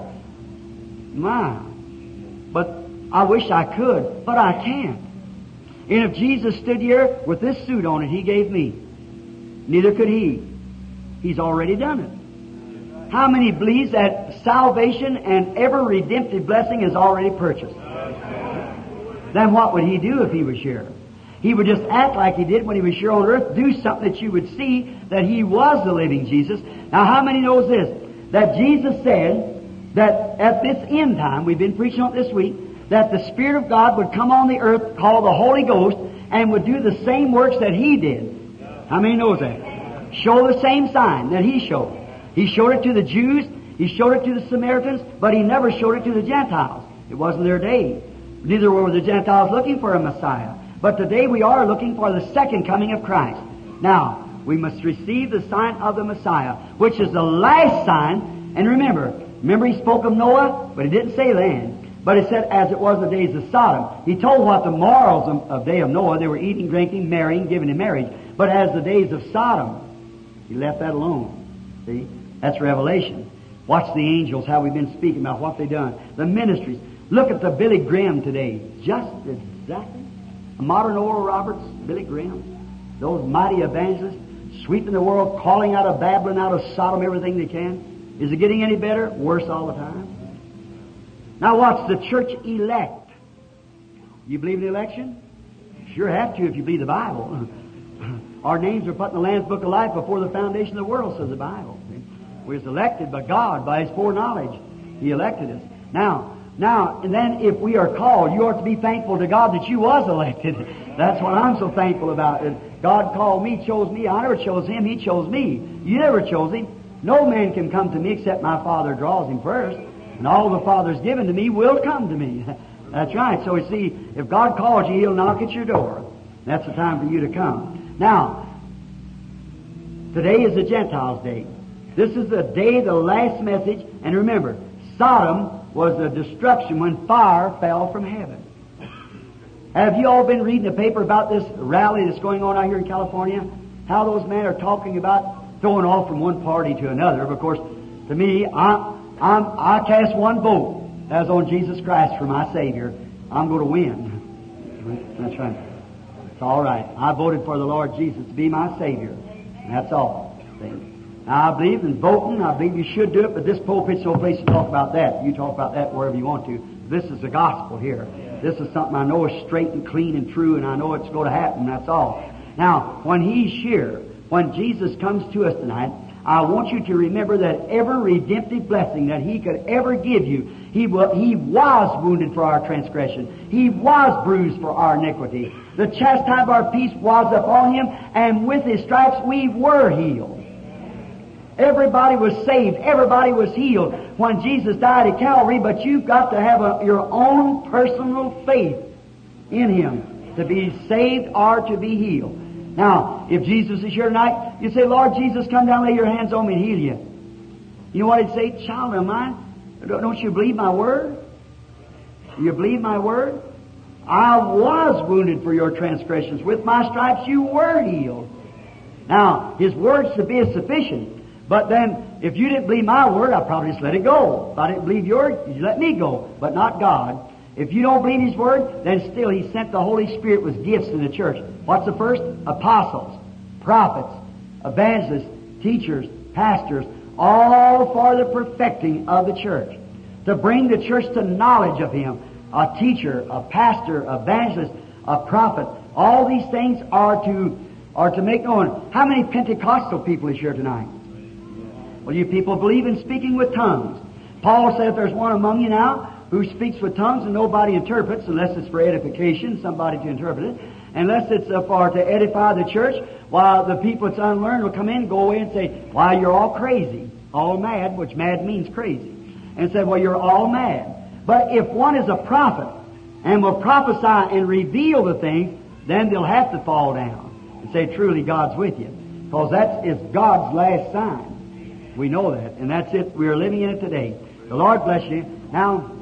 But I wish I could, but I can't. And if Jesus stood here with this suit on it He gave me, neither could He. He's already done it. How many believes that salvation and every redemptive blessing is already purchased? Then what would He do if He was here? He would just act like He did when He was here on earth, do something that you would see that He was the living Jesus. Now how many knows this? That Jesus said that at this end time, we've been preaching on it this week, that the Spirit of God would come on the earth called the Holy Ghost and would do the same works that He did. How many knows that? Show the same sign that He showed. He showed it to the Jews, He showed it to the Samaritans, but He never showed it to the Gentiles. It wasn't their day. Neither were the Gentiles looking for a Messiah. But today we are looking for the second coming of Christ. Now, we must receive the sign of the Messiah, which is the last sign. And remember He spoke of Noah, but He didn't say land. But He said, as it was in the days of Sodom. He told what the morals of day of Noah, they were eating, drinking, marrying, giving in marriage. But as the days of Sodom, He left that alone. See? That's Revelation. Watch the angels, how we've been speaking about what they've done. The ministries. Look at the Billy Graham today. Just exactly. A modern Oral Roberts, Billy Graham. Those mighty evangelists sweeping the world, calling out of Babylon, out of Sodom, everything they can. Is it getting any better? Worse all the time. Now watch the church elect. You believe in election? You sure have to if you believe the Bible. Our names were put in the Lamb's Book of Life before the foundation of the world, says the Bible. We was elected by God, by His foreknowledge. He elected us. Now, and then if we are called, you ought to be thankful to God that you was elected. That's what I'm so thankful about. God called me, chose me. I never chose Him, He chose me. You never chose Him. No man can come to me except my Father draws him first. And all the Father's given to me will come to me. That's right. So you see, if God calls you, He'll knock at your door. That's the time for you to come. Now, today is the Gentiles' day. This is the day, the last message. And remember, Sodom was the destruction when fire fell from heaven. Have you all been reading the paper about this rally that's going on out here in California? how those men are talking about throwing off from one party to another. Of course, to me, I cast one vote. That's on Jesus Christ for my Savior. I'm going to win. That's right. It's all right. I voted for the Lord Jesus to be my Savior. That's all. See? Now, I believe in voting. I believe you should do it, but this pulpit's no place to talk about that. You talk about that wherever you want to. This is the gospel here. This is something I know is straight and clean and true, and I know it's going to happen. That's all. Now, when He's here, when Jesus comes to us tonight, I want you to remember that every redemptive blessing that He could ever give you, He was wounded for our transgression. He was bruised for our iniquity. The chastisement of our peace was upon Him, and with His stripes we were healed. Everybody was saved. Everybody was healed when Jesus died at Calvary, but you've got to have your own personal faith in Him to be saved or to be healed. Now, if Jesus is here tonight, you say, Lord Jesus, come down, lay your hands on me and heal you. You know what He'd say? Child of mine, don't you believe my word? Do you believe my word? I was wounded for your transgressions. With my stripes you were healed. Now, His word should be sufficient. But then, if you didn't believe my word, I'd probably just let it go. If I didn't believe yours, you let me go, but not God. If you don't believe His word, then still He sent the Holy Spirit with gifts in the church. What's the first? Apostles, prophets, evangelists, teachers, pastors, all for the perfecting of the church. To bring the church to knowledge of Him. A teacher, a pastor, evangelist, a prophet. All these things are to make known. How many Pentecostal people is here tonight? Well, you people believe in speaking with tongues. Paul said if there's one among you now who speaks with tongues and nobody interprets, unless it's for edification, somebody to interpret it, unless it's for to edify the church, while the people that's unlearned will come in, go away and say, why, you're all crazy, all mad, which mad means crazy. And say, well, you're all mad. But if one is a prophet and will prophesy and reveal the things, then they'll have to fall down and say, truly, God's with you. Because that is God's last sign. We know that, and that's it. We are living in it today. The Lord bless you. Now,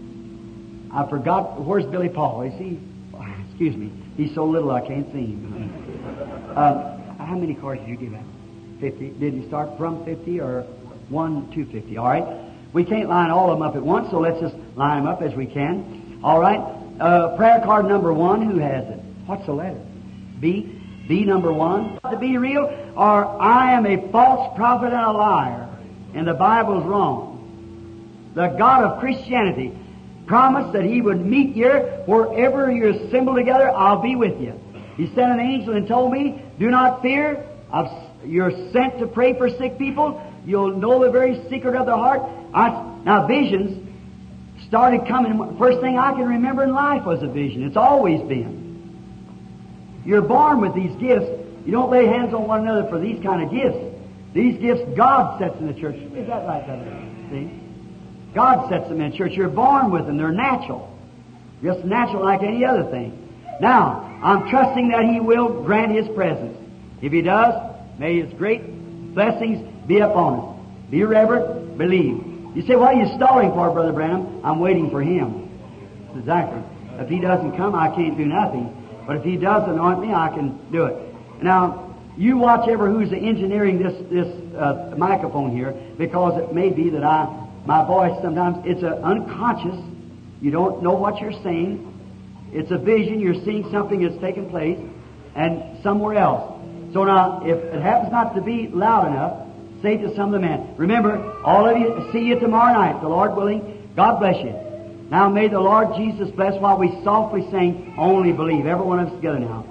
I forgot, where's Billy Paul? Is he? Excuse me. He's so little I can't see him. How many cards did you give out? 50. Did you start from 50 or 1 to 50? All right. We can't line all of them up at once, so let's just line them up as we can. All right. Prayer card number 1, who has it? What's the letter? B. B number 1. To be real, or I am a false prophet and a liar, and the Bible's wrong. The God of Christianity promised that He would meet you wherever you're assembled together. I'll be with you. He sent an angel and told me, do not fear. You're sent to pray for sick people. You'll know the very secret of their heart. Now, visions started coming. First thing I can remember in life was a vision. It's always been. You're born with these gifts. You don't lay hands on one another for these kind of gifts. These gifts God sets in the church. Is that right, brother? See? God sets them in the church. You're born with them. They're natural. Just natural like any other thing. Now, I'm trusting that He will grant His presence. If He does, may His great blessings be upon us. Be reverent, believe. You say, what are you stalling for, Brother Branham? I'm waiting for Him. Exactly. If He doesn't come, I can't do nothing. But if He does anoint me, I can do it. Now, you watch ever who's engineering this microphone here, because it may be that my voice sometimes, it's unconscious. You don't know what you're saying. It's a vision. You're seeing something that's taken place and somewhere else. So now, if it happens not to be loud enough, say to some of the men, remember, all of you, see you tomorrow night, the Lord willing. God bless you. Now may the Lord Jesus bless while we softly sing, Only Believe. Every one of us together now.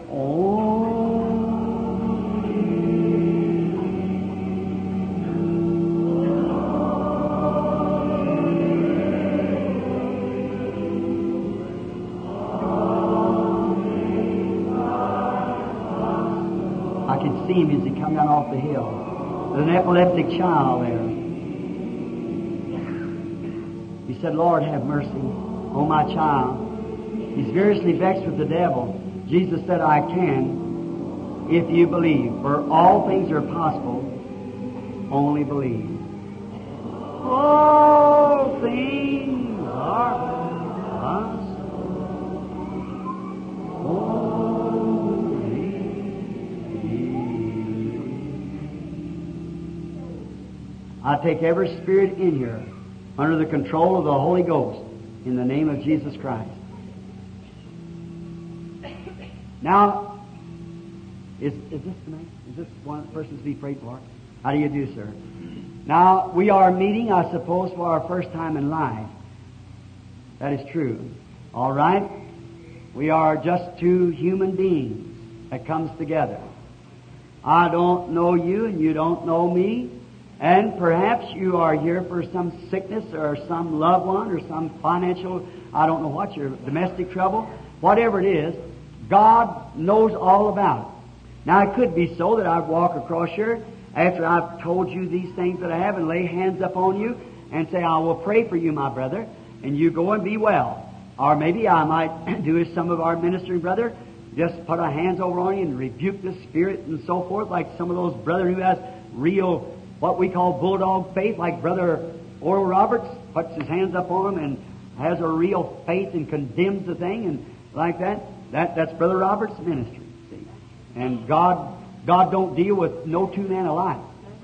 I can see Him as He come down off the hill. There's an epileptic child there. He said, Lord, have mercy on my child. He's variously vexed with the devil. Jesus said, I can if you believe. For all things are possible. Only believe. All things are possible. Only believe. take every spirit in here under the control of the Holy Ghost in the name of Jesus Christ. Now, is this the man? Is this one person to be prayed for? How do you do, sir? Now, we are meeting, I suppose, for our first time in life. That is true. All right? We are just two human beings that comes together. I don't know you and you don't know me. And perhaps you are here for some sickness or some loved one or some financial, I don't know what, your domestic trouble. Whatever it is, God knows all about it. Now, it could be so that I walk across here after I've told you these things that I have and lay hands upon you and say, I will pray for you, my brother, and you go and be well. Or maybe I might do as some of our ministering brother, just put our hands over on you and rebuke the spirit and so forth, like some of those brothers who has real, what we call bulldog faith, like Brother Oral Roberts puts his hands up on him and has a real faith and condemns the thing and like that. That's Brother Roberts' ministry. See? And God don't deal with no two men alike.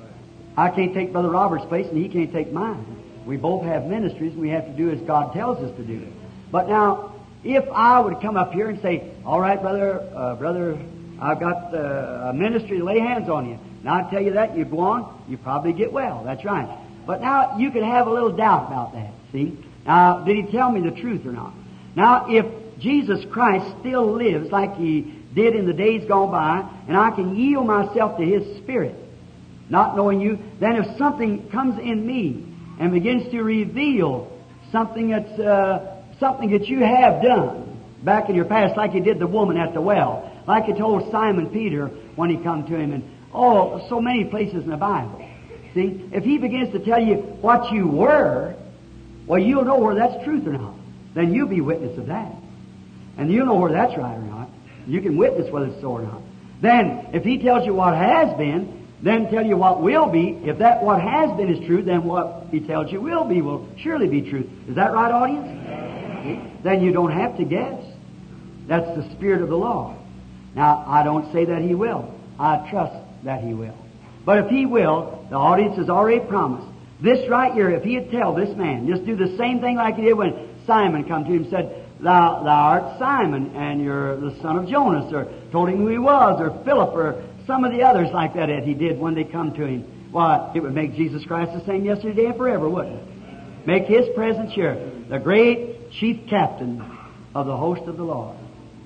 I can't take Brother Roberts' place and he can't take mine. We both have ministries and we have to do as God tells us to do. But now, if I would come up here and say, all right, brother, I've got a ministry to lay hands on you. Now I tell you that, you go on, you probably get well. That's right. But now you could have a little doubt about that. See? Now, did he tell me the truth or not? Now, if Jesus Christ still lives like He did in the days gone by, and I can yield myself to His Spirit, not knowing you, then if something comes in me and begins to reveal something that you have done back in your past, like you did the woman at the well, like you told Simon Peter when he come to him, and so many places in the Bible. See, if he begins to tell you what you were, well, you'll know whether that's truth or not. Then you'll be witness of that. And you'll know whether that's right or not. You can witness whether it's so or not. Then, if he tells you what has been, then tell you what will be. If that what has been is true, then what he tells you will be will surely be true. Is that right, audience? Then you don't have to guess. That's the Spirit of the Lord. Now, I don't say that He will. I trust that He will. But if He will, the audience has already promised. This right here, if He'd tell this man, just do the same thing like He did when Simon come to him and said, Thou art Simon, and you're the son of Jonas, or told him who he was, or Philip, or some of the others like that he did when they come to him. Why, it would make Jesus Christ the same yesterday and forever, wouldn't it? Make His presence here the great chief captain of the host of the Lord.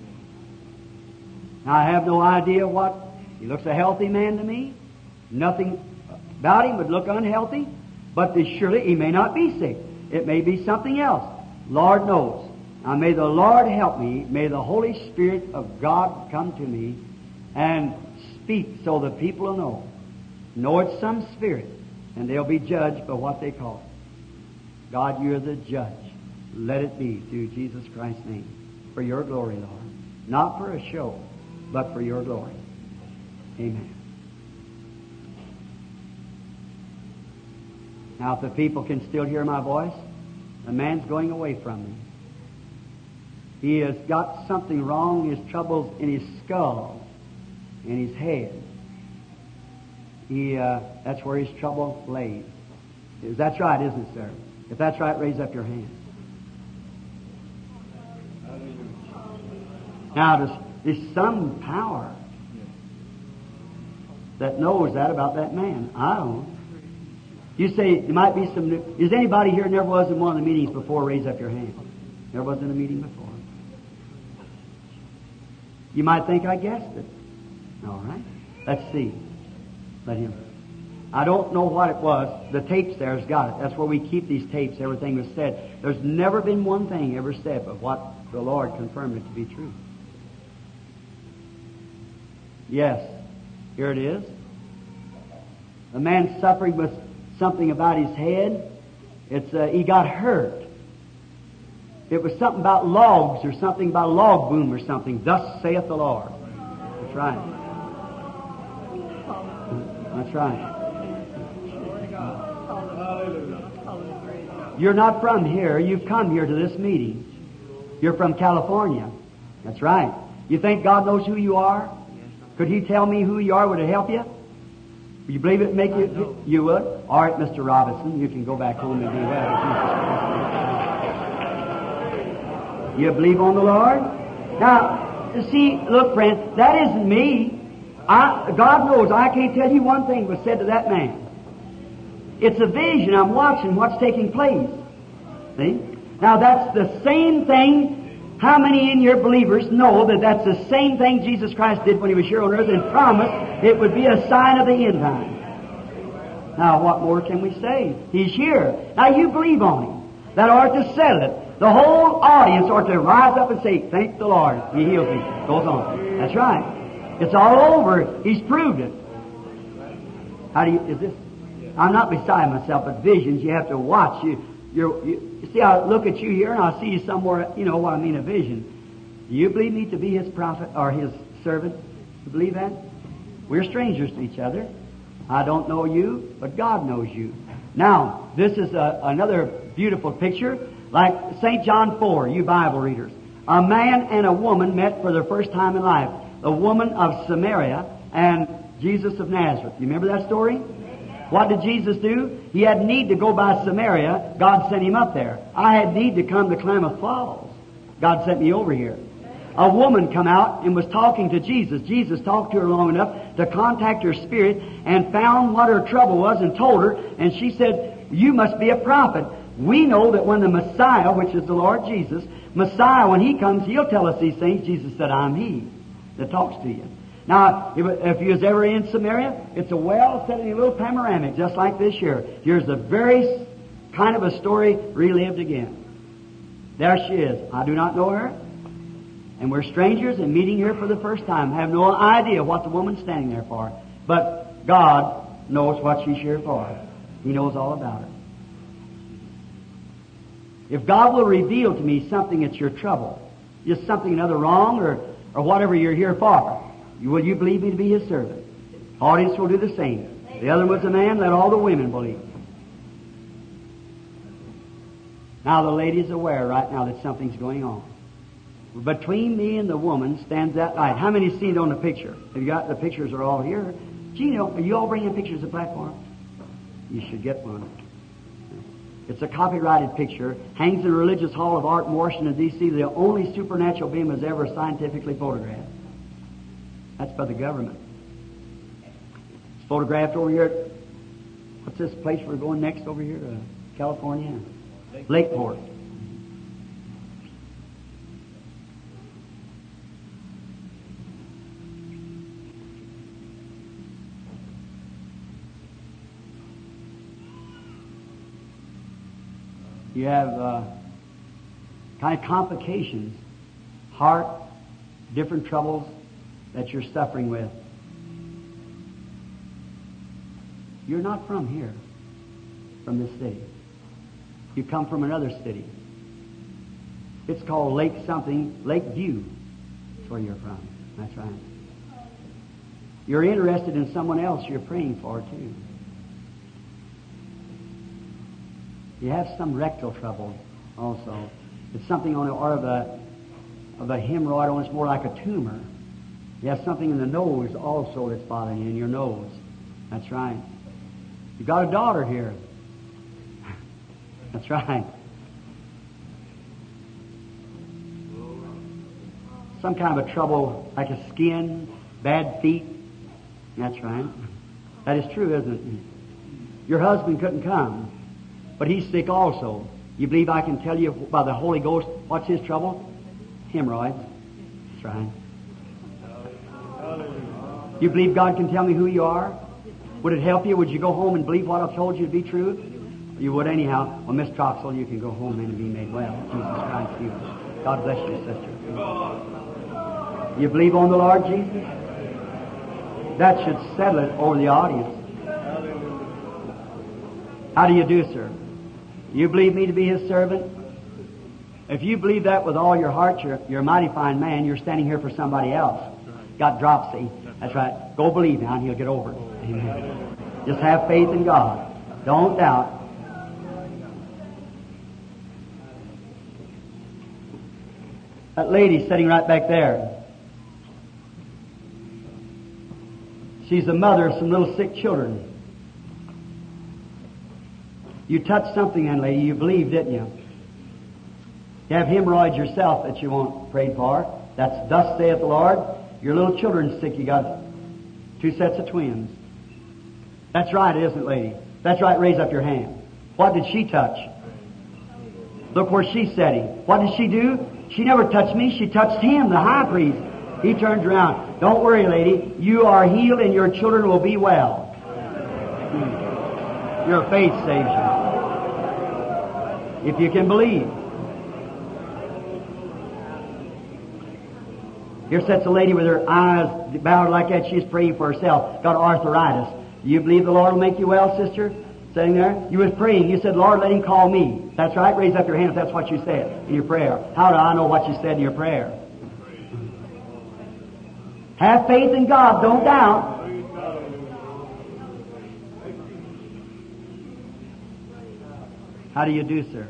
Now, I have no idea what. He looks a healthy man to me. Nothing about him would look unhealthy, but surely he may not be sick. It may be something else. Lord knows. Now may the Lord help me. May the Holy Spirit of God come to me and speak so the people will know. Know it's some spirit, and they'll be judged by what they call it. God, You're the judge. Let it be through Jesus Christ's name. For Your glory, Lord. Not for a show, but for Your glory. Amen. Now, if the people can still hear my voice, the man's going away from me. He has got something wrong, his troubles in his skull, in his head. That's where his trouble lays. That's right, isn't it, sir? If that's right, raise up your hand. Now, there's some power that knows that about that man. I don't. You say there might be some new. Is anybody here never was in one of the meetings before? Raise up your hand. Never was in a meeting before. You might think I guessed it. All right. Let's see. Let him. I don't know what it was. The tapes there's got it. That's where we keep these tapes. Everything was said. There's never been one thing ever said but what the Lord confirmed it to be true. Yes. Here it is. The man suffering with something about his head. He got hurt. It was something about logs or something about a log boom or something. Thus saith the Lord. That's right. That's right. You're not from here. You've come here to this meeting. You're from California. That's right. You think God knows who you are? Could He tell me who you are? Would it help you? You believe it make you? You would? All right, Mr. Robinson, you can go back home and be well. You believe on the Lord? Now, see, look, friend, that isn't me. God knows I can't tell you one thing was said to that man. It's a vision. I'm watching what's taking place. See? Now, that's the same thing. How many in your believers know that that's the same thing Jesus Christ did when He was here on earth and promised it would be a sign of the end time? Now, what more can we say? He's here. Now, you believe on Him. That ought to settle it. The whole audience ought to rise up and say, thank the Lord. He heals me. Goes on. That's right. It's all over. He's proved it. How do you, is this? I'm not beside myself, but visions, you have to watch. You see, I look at you here and I see you somewhere, you know what I mean, a vision. Do you believe me to be His prophet or His servant? You believe that? We're strangers to each other. I don't know you, but God knows you. Now, this is another beautiful picture, like St. John 4, you Bible readers. A man and a woman met for their first time in life. The woman of Samaria and Jesus of Nazareth. You remember that story? What did Jesus do? He had need to go by Samaria. God sent Him up there. I had need to come to Klamath Falls. God sent me over here. A woman come out and was talking to Jesus. Jesus talked to her long enough to contact her spirit and found what her trouble was and told her. And she said, you must be a prophet. We know that when the Messiah, which is the Lord Jesus, Messiah, when He comes, He'll tell us these things. Jesus said, I'm He that talks to you. Now, if you was ever in Samaria, it's a well set in a little panoramic, just like this here. Here's the very kind of a story relived again. There she is. I do not know her. And we're strangers and meeting here for the first time. I have no idea what the woman's standing there for. But God knows what she's here for. He knows all about it. If God will reveal to me something that's your trouble, just something another wrong or whatever you're here for, will you believe me to be His servant? Audience will do the same. The other was a man, let all the women believe. Now the lady's aware right now that something's going on. Between me and the woman stands that light. How many seen it on the picture? Have you got the pictures are all here? Gino, are you all bringing pictures of the platform? You should get one. It's a copyrighted picture. Hangs in the Religious Hall of Art in Washington, D.C. The only supernatural being was ever scientifically photographed. That's by the government. It's photographed over here at, what's this place we're going next over here? California? Lakeport. You have kind of complications, heart, different troubles that you're suffering with. You're not from here, from this city. You come from another city. It's called Lake something, Lake View. That's where you're from. That's right. You're interested in someone else you're praying for, too. You have some rectal trouble also. It's something on the or of a hemorrhoid, or it's more like a tumor. You have something in the nose also that's bothering you, in your nose. That's right. You've got a daughter here. That's right. Some kind of a trouble like a skin, bad feet. That's right. That is true, isn't it? Your husband couldn't come, but he's sick also. You believe I can tell you by the Holy Ghost what's his trouble? Hemorrhoids. That's right. You believe God can tell me who you are? Would it help you? Would you go home and believe what I've told you to be true? You would anyhow. Well, Miss Troxell, you can go home and be made well. Jesus Christ, you. God bless you, sister. You believe on the Lord Jesus? That should settle it over the audience. How do you do, sir? You believe me to be His servant? If you believe that with all your heart, you're a mighty fine man. You're standing here for somebody else. Got dropsy. That's right. Go believe now and He'll get over it. Amen. Just have faith in God. Don't doubt. That lady sitting right back there. She's the mother of some little sick children. You touched something, young lady. You believed, didn't you? You have hemorrhoids yourself that you want prayed for. That's thus saith the Lord. Your little children's sick. You got 2 sets of twins. That's right, isn't it, lady? That's right. Raise up your hand. What did she touch? Look where she's sitting. What did she do? She never touched me. She touched him, the high priest. He turned around. Don't worry, lady. You are healed and your children will be well. Your faith saves you. If you can believe. Here sits a lady with her eyes bowed like that. She's praying for herself. Got arthritis. Do you believe the Lord will make you well, sister? Sitting there? You was praying. You said, Lord, let Him call me. That's right. Raise up your hand if that's what you said in your prayer. How do I know what you said in your prayer? Have faith in God. Don't doubt. How do you do, sir?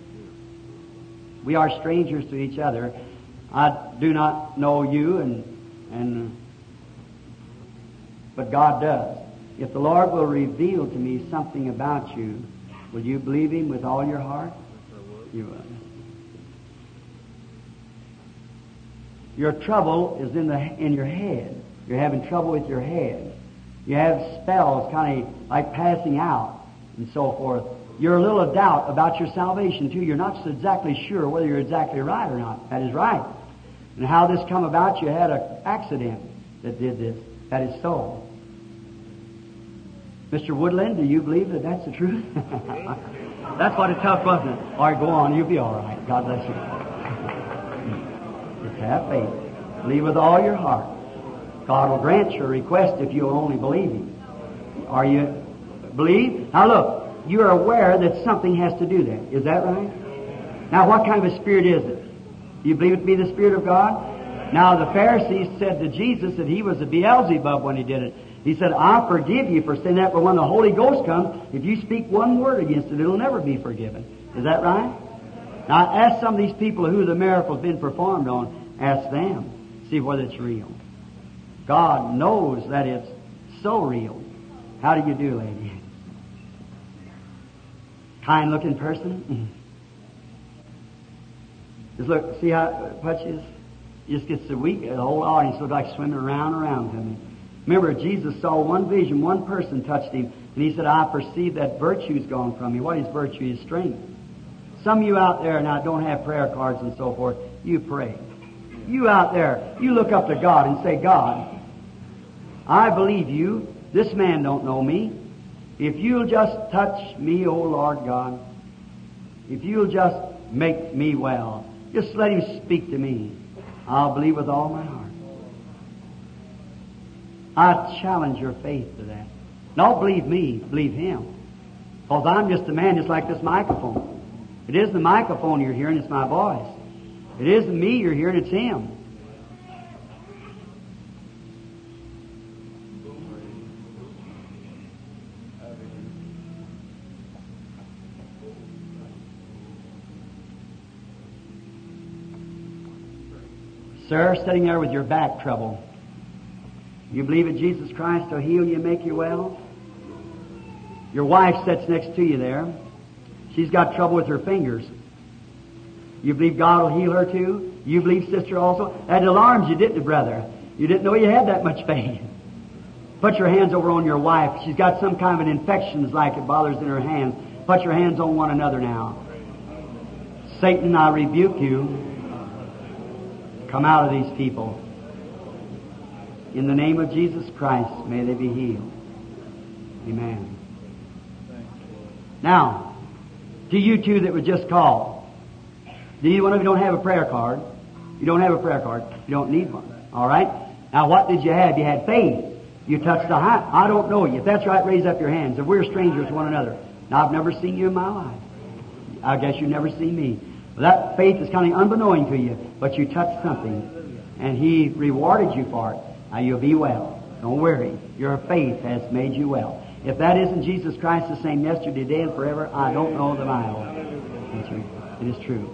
We are strangers to each other. I do not know you, but God does. If the Lord will reveal to me something about you, will you believe Him with all your heart? You will. Your trouble is in your head. You're having trouble with your head. You have spells kind of like passing out and so forth. You're a little doubt about your salvation too. You're not so exactly sure whether you're exactly right or not. That is right. And how this come about, you had an accident that did this. That is so. Mr. Woodland, do you believe that that's the truth? That's what it's tough, wasn't it? All right, go on. You'll be all right. God bless you. Just have faith. Believe with all your heart. God will grant your request if you'll only believe Him. Are you believe? Now look, you are aware that something has to do that. Is that right? Now what kind of a spirit is it? Do you believe it to be the Spirit of God? Now the Pharisees said to Jesus that He was a Beelzebub when He did it. He said, I forgive you for saying that, but when the Holy Ghost comes, if you speak one word against it, it'll never be forgiven. Is that right? Now ask some of these people who the miracle's been performed on. Ask them. See whether it's real. God knows that it's so real. How do you do, lady? Kind-looking person? Just look, see how what she is? Just gets so weak, the whole audience looks like swimming around him. Remember, Jesus saw one vision, one person touched Him, and He said, I perceive that virtue's gone from you. What is virtue? Is strength. Some of you out there now don't have prayer cards and so forth. You pray. You out there, you look up to God and say, God, I believe You. This man don't know me. If You'll just touch me, O Lord God, if You'll just make me well, just let Him speak to me, I'll believe with all my heart. I challenge your faith to that. Don't believe me, believe Him. Because I'm just a man just like this microphone. It isn't the microphone you're hearing, it's my voice. It isn't me you're hearing, it's Him. Sir, sitting there with your back trouble, you believe that Jesus Christ will heal you and make you well? Your wife sits next to you there. She's got trouble with her fingers. You believe God will heal her too? You believe, sister, also? That alarms you, didn't it, brother? You didn't know you had that much faith. Put your hands over on your wife. She's got some kind of an infection, it's like it bothers in her hands. Put your hands on one another now. Satan, I rebuke you. Come out of these people. In the name of Jesus Christ, may they be healed. Amen. Now, to you two that were just called, do you one of you don't have a prayer card? You don't have a prayer card. You don't need one. All right? Now, what did you have? You had faith. You touched the high. I don't know you. If that's right, raise up your hands. If we're strangers to one another. Now, I've never seen you in my life. I guess you've never seen me. Well, that faith is kind of unbeknown to you, but you touched something, and He rewarded you for it. Now, you'll be well. Don't worry. Your faith has made you well. If that isn't Jesus Christ the same yesterday, today, and forever, I don't know the Bible. It is true.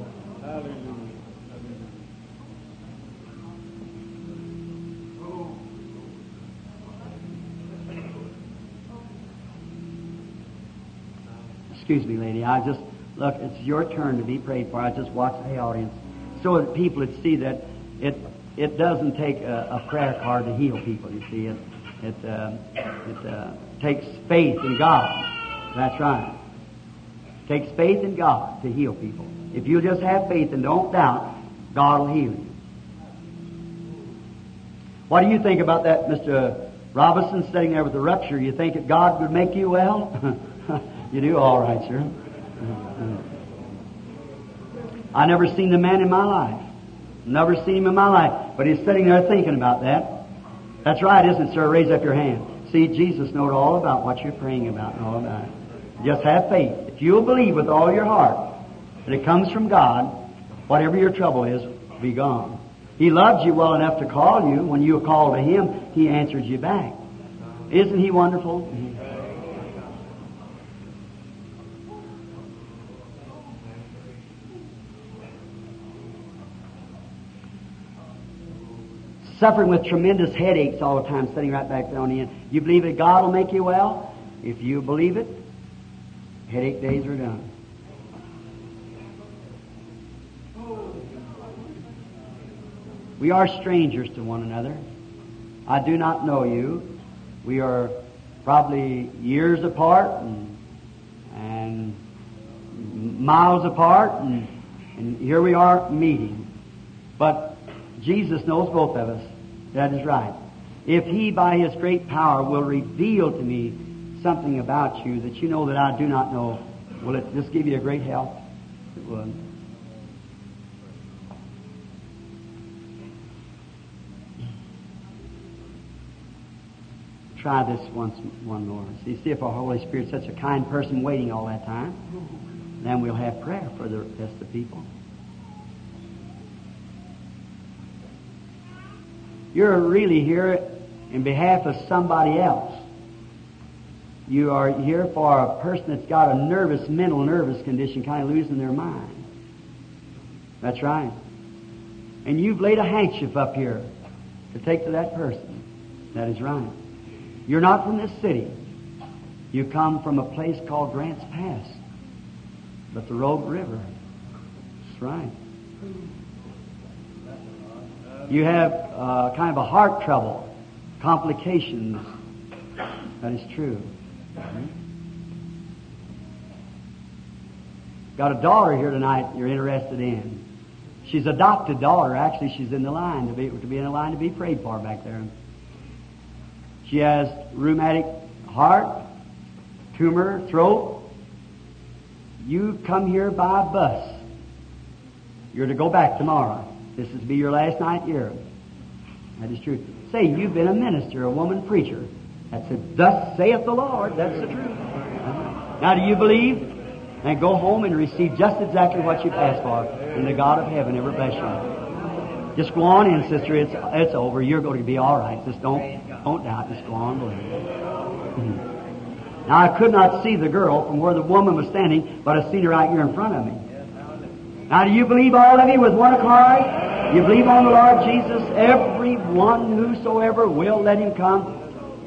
Excuse me, lady. Look, it's your turn to be prayed for. I just watch the audience so that people would see that it doesn't take a prayer card to heal people, you see. It takes faith in God. That's right. It takes faith in God to heal people. If you just have faith and don't doubt, God will heal you. What do you think about that, Mr. Robinson, sitting there with a rupture? You think that God would make you well? You do? All right, sir. I never seen the man in my life. Never seen him in my life. But he's sitting there thinking about that. That's right, isn't it, sir? Raise up your hand. See, Jesus knows all about what you're praying about and all about it. Just have faith. If you'll believe with all your heart that it comes from God, whatever your trouble is, will be gone. He loves you well enough to call you. When you call to Him, He answers you back. Isn't He wonderful? Suffering with tremendous headaches all the time, sitting right back there on the end. You believe that God will make you well? If you believe it, headache days are done. We are strangers to one another. I do not know you. We are probably years apart and miles apart, and here we are meeting. But Jesus knows both of us. That is right. If He, by His great power, will reveal to me something about you that you know that I do not know, will it just give you a great help? It would. Try this one more. See if our Holy Spirit's such a kind person waiting all that time. Then we'll have prayer for the rest of the people. You're really here in behalf of somebody else. You are here for a person that's got a mental nervous condition, kind of losing their mind. That's right. And you've laid a handkerchief up here to take to that person. That is right. You're not from this city. You come from a place called Grants Pass, but the Rogue River. That's right. You have kind of a heart trouble, complications. That is true. Got a daughter here tonight you're interested in. She's adopted daughter. Actually, she's in the line to be in the line to be prayed for back there. She has rheumatic heart, tumor, throat. You come here by bus. You're to go back tomorrow. This is to be your last night here. That is true. Say, you've been a minister, a woman preacher. That's it. Thus saith the Lord. That's the truth. Now, do you believe? And go home and receive just exactly what you've asked for. And the God of heaven ever bless you. Just go on in, sister. It's over. You're going to be all right. Just don't doubt. Just go on believe. Now, I could not see the girl from where the woman was standing, but I seen her right here in front of me. Now, do you believe, all of you, with one accord? You believe on the Lord Jesus? Everyone whosoever will, let him come.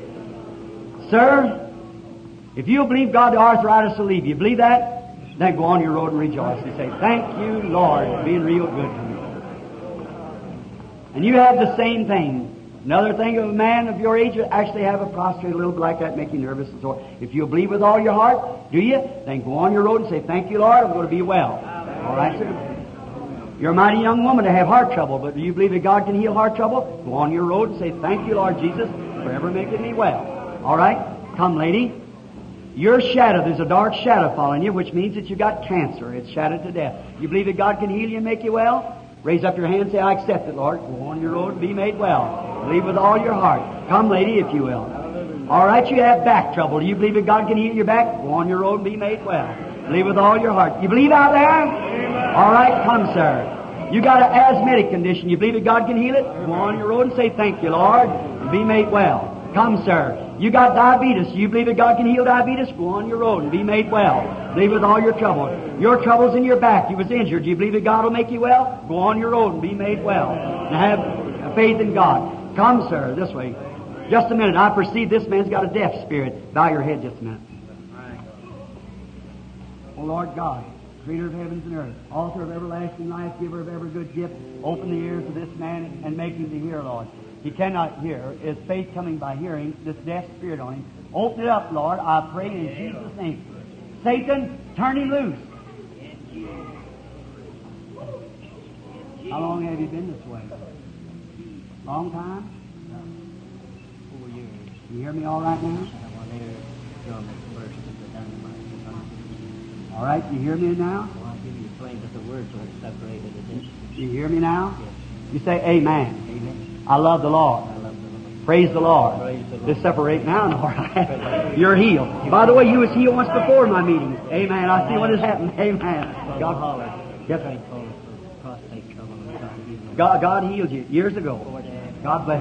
Sir, if you believe God, the arthritis will leave you. Believe that? Then go on your road and rejoice and say, thank you, Lord, for being real good to me. And you have the same thing. Another thing, of a man of your age will actually have a prostrate, a little bit like that, make you nervous and so on. If you believe with all your heart, do you? Then go on your road and say, thank you, Lord, I'm going to be well. All right, sir? You're a mighty young woman to have heart trouble, but do you believe that God can heal heart trouble? Go on your road and say, thank you, Lord Jesus, for ever making me well. All right? Come, lady. Your shadow, there's a dark shadow following you, which means that you got cancer. It's shadowed to death. You believe that God can heal you and make you well? Raise up your hand and say, I accept it, Lord. Go on your road and be made well. Believe with all your heart. Come, lady, if you will. All right, you have back trouble. Do you believe that God can heal your back? Go on your road and be made well. Believe with all your heart. You believe out there? All right, come, sir. You got an asthmatic condition. You believe that God can heal it? Go on your road and say, thank you, Lord, and be made well. Come, sir. You got diabetes. You believe that God can heal diabetes? Go on your road and be made well. Believe with all your trouble. Your trouble's in your back. You was injured. Do you believe that God will make you well? Go on your road and be made well. And have faith in God. Come, sir, this way. Just a minute. I perceive this man's got a deaf spirit. Bow your head just a minute. O Lord God, Creator of heavens and earth, Author of everlasting life, Giver of every good gift, open the ears of this man and make him to hear, Lord. He cannot hear. Is faith coming by hearing? This deaf spirit on him. Open it up, Lord, I pray in Jesus' name. Satan, turn him loose. How long have you been this way? Long time? 4 years. You hear me all right now? I want to hear John first with the dynamite. All right, you hear me now? I want to give you plain that the words are separated at this. You hear me now? Yes. You say amen. Amen. I love the Lord. I love the Lord. Praise the Lord. Praise the Lord. Just separate now, all right. You're healed. By the way, you was healed once before in my meeting. Amen. I see what has happened. Amen. From God, Holler. Yes. Trying to call us for prostate trouble and God healed me. God healed you years ago. 4 days. God bless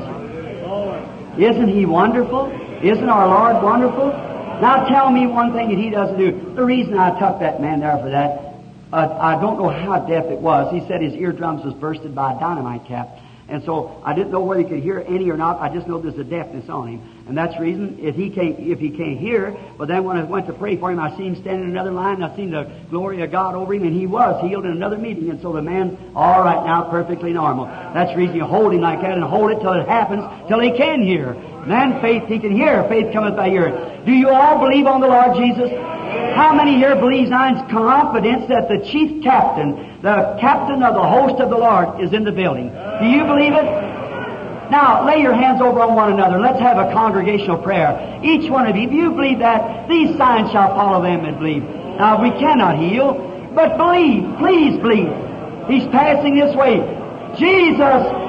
you. Isn't He wonderful? Isn't our Lord wonderful? Now tell me one thing that He doesn't do. The reason I took that man there for that, I don't know how deaf it was. He said his eardrums was bursted by a dynamite cap. And so I didn't know whether he could hear any or not. I just know there's a deafness on him. And that's the reason if he can't hear, but then when I went to pray for him, I seen him standing in another line, and I seen the glory of God over him, and he was healed in another meeting. And so the man, all right now, perfectly normal. That's the reason you hold him like that and hold it till it happens, till he can hear. Man, faith, he can hear. Faith cometh by hearing. Do you all believe on the Lord Jesus? How many here believes now in confidence that the chief captain, the captain of the host of the Lord, is in the building? Do you believe it? Now, lay your hands over on one another. Let's have a congregational prayer. Each one of you, if you believe that, these signs shall follow them that believe. Now, we cannot heal, but believe. Please believe. He's passing this way. Jesus,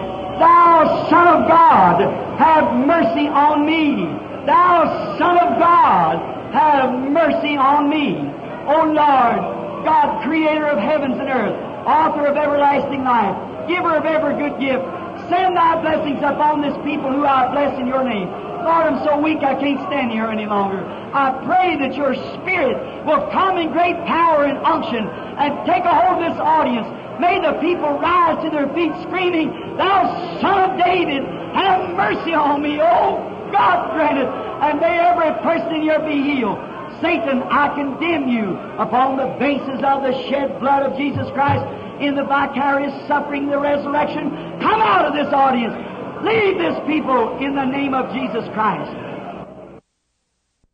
thou Son of God, have mercy on me. Thou Son of God, have mercy on me. O Lord, God, Creator of heavens and earth, Author of everlasting life, Giver of every good gift, send Thy blessings upon this people who I bless in Your name. Lord, I'm so weak I can't stand here any longer. I pray that Your Spirit will come in great power and unction and take a hold of this audience. May the people rise to their feet screaming, Thou Son of David, have mercy on me. Oh, God grant it. And may every person in here be healed. Satan, I condemn you upon the basis of the shed blood of Jesus Christ in the vicarious suffering, the resurrection. Come out of this audience. Leave this people in the name of Jesus Christ.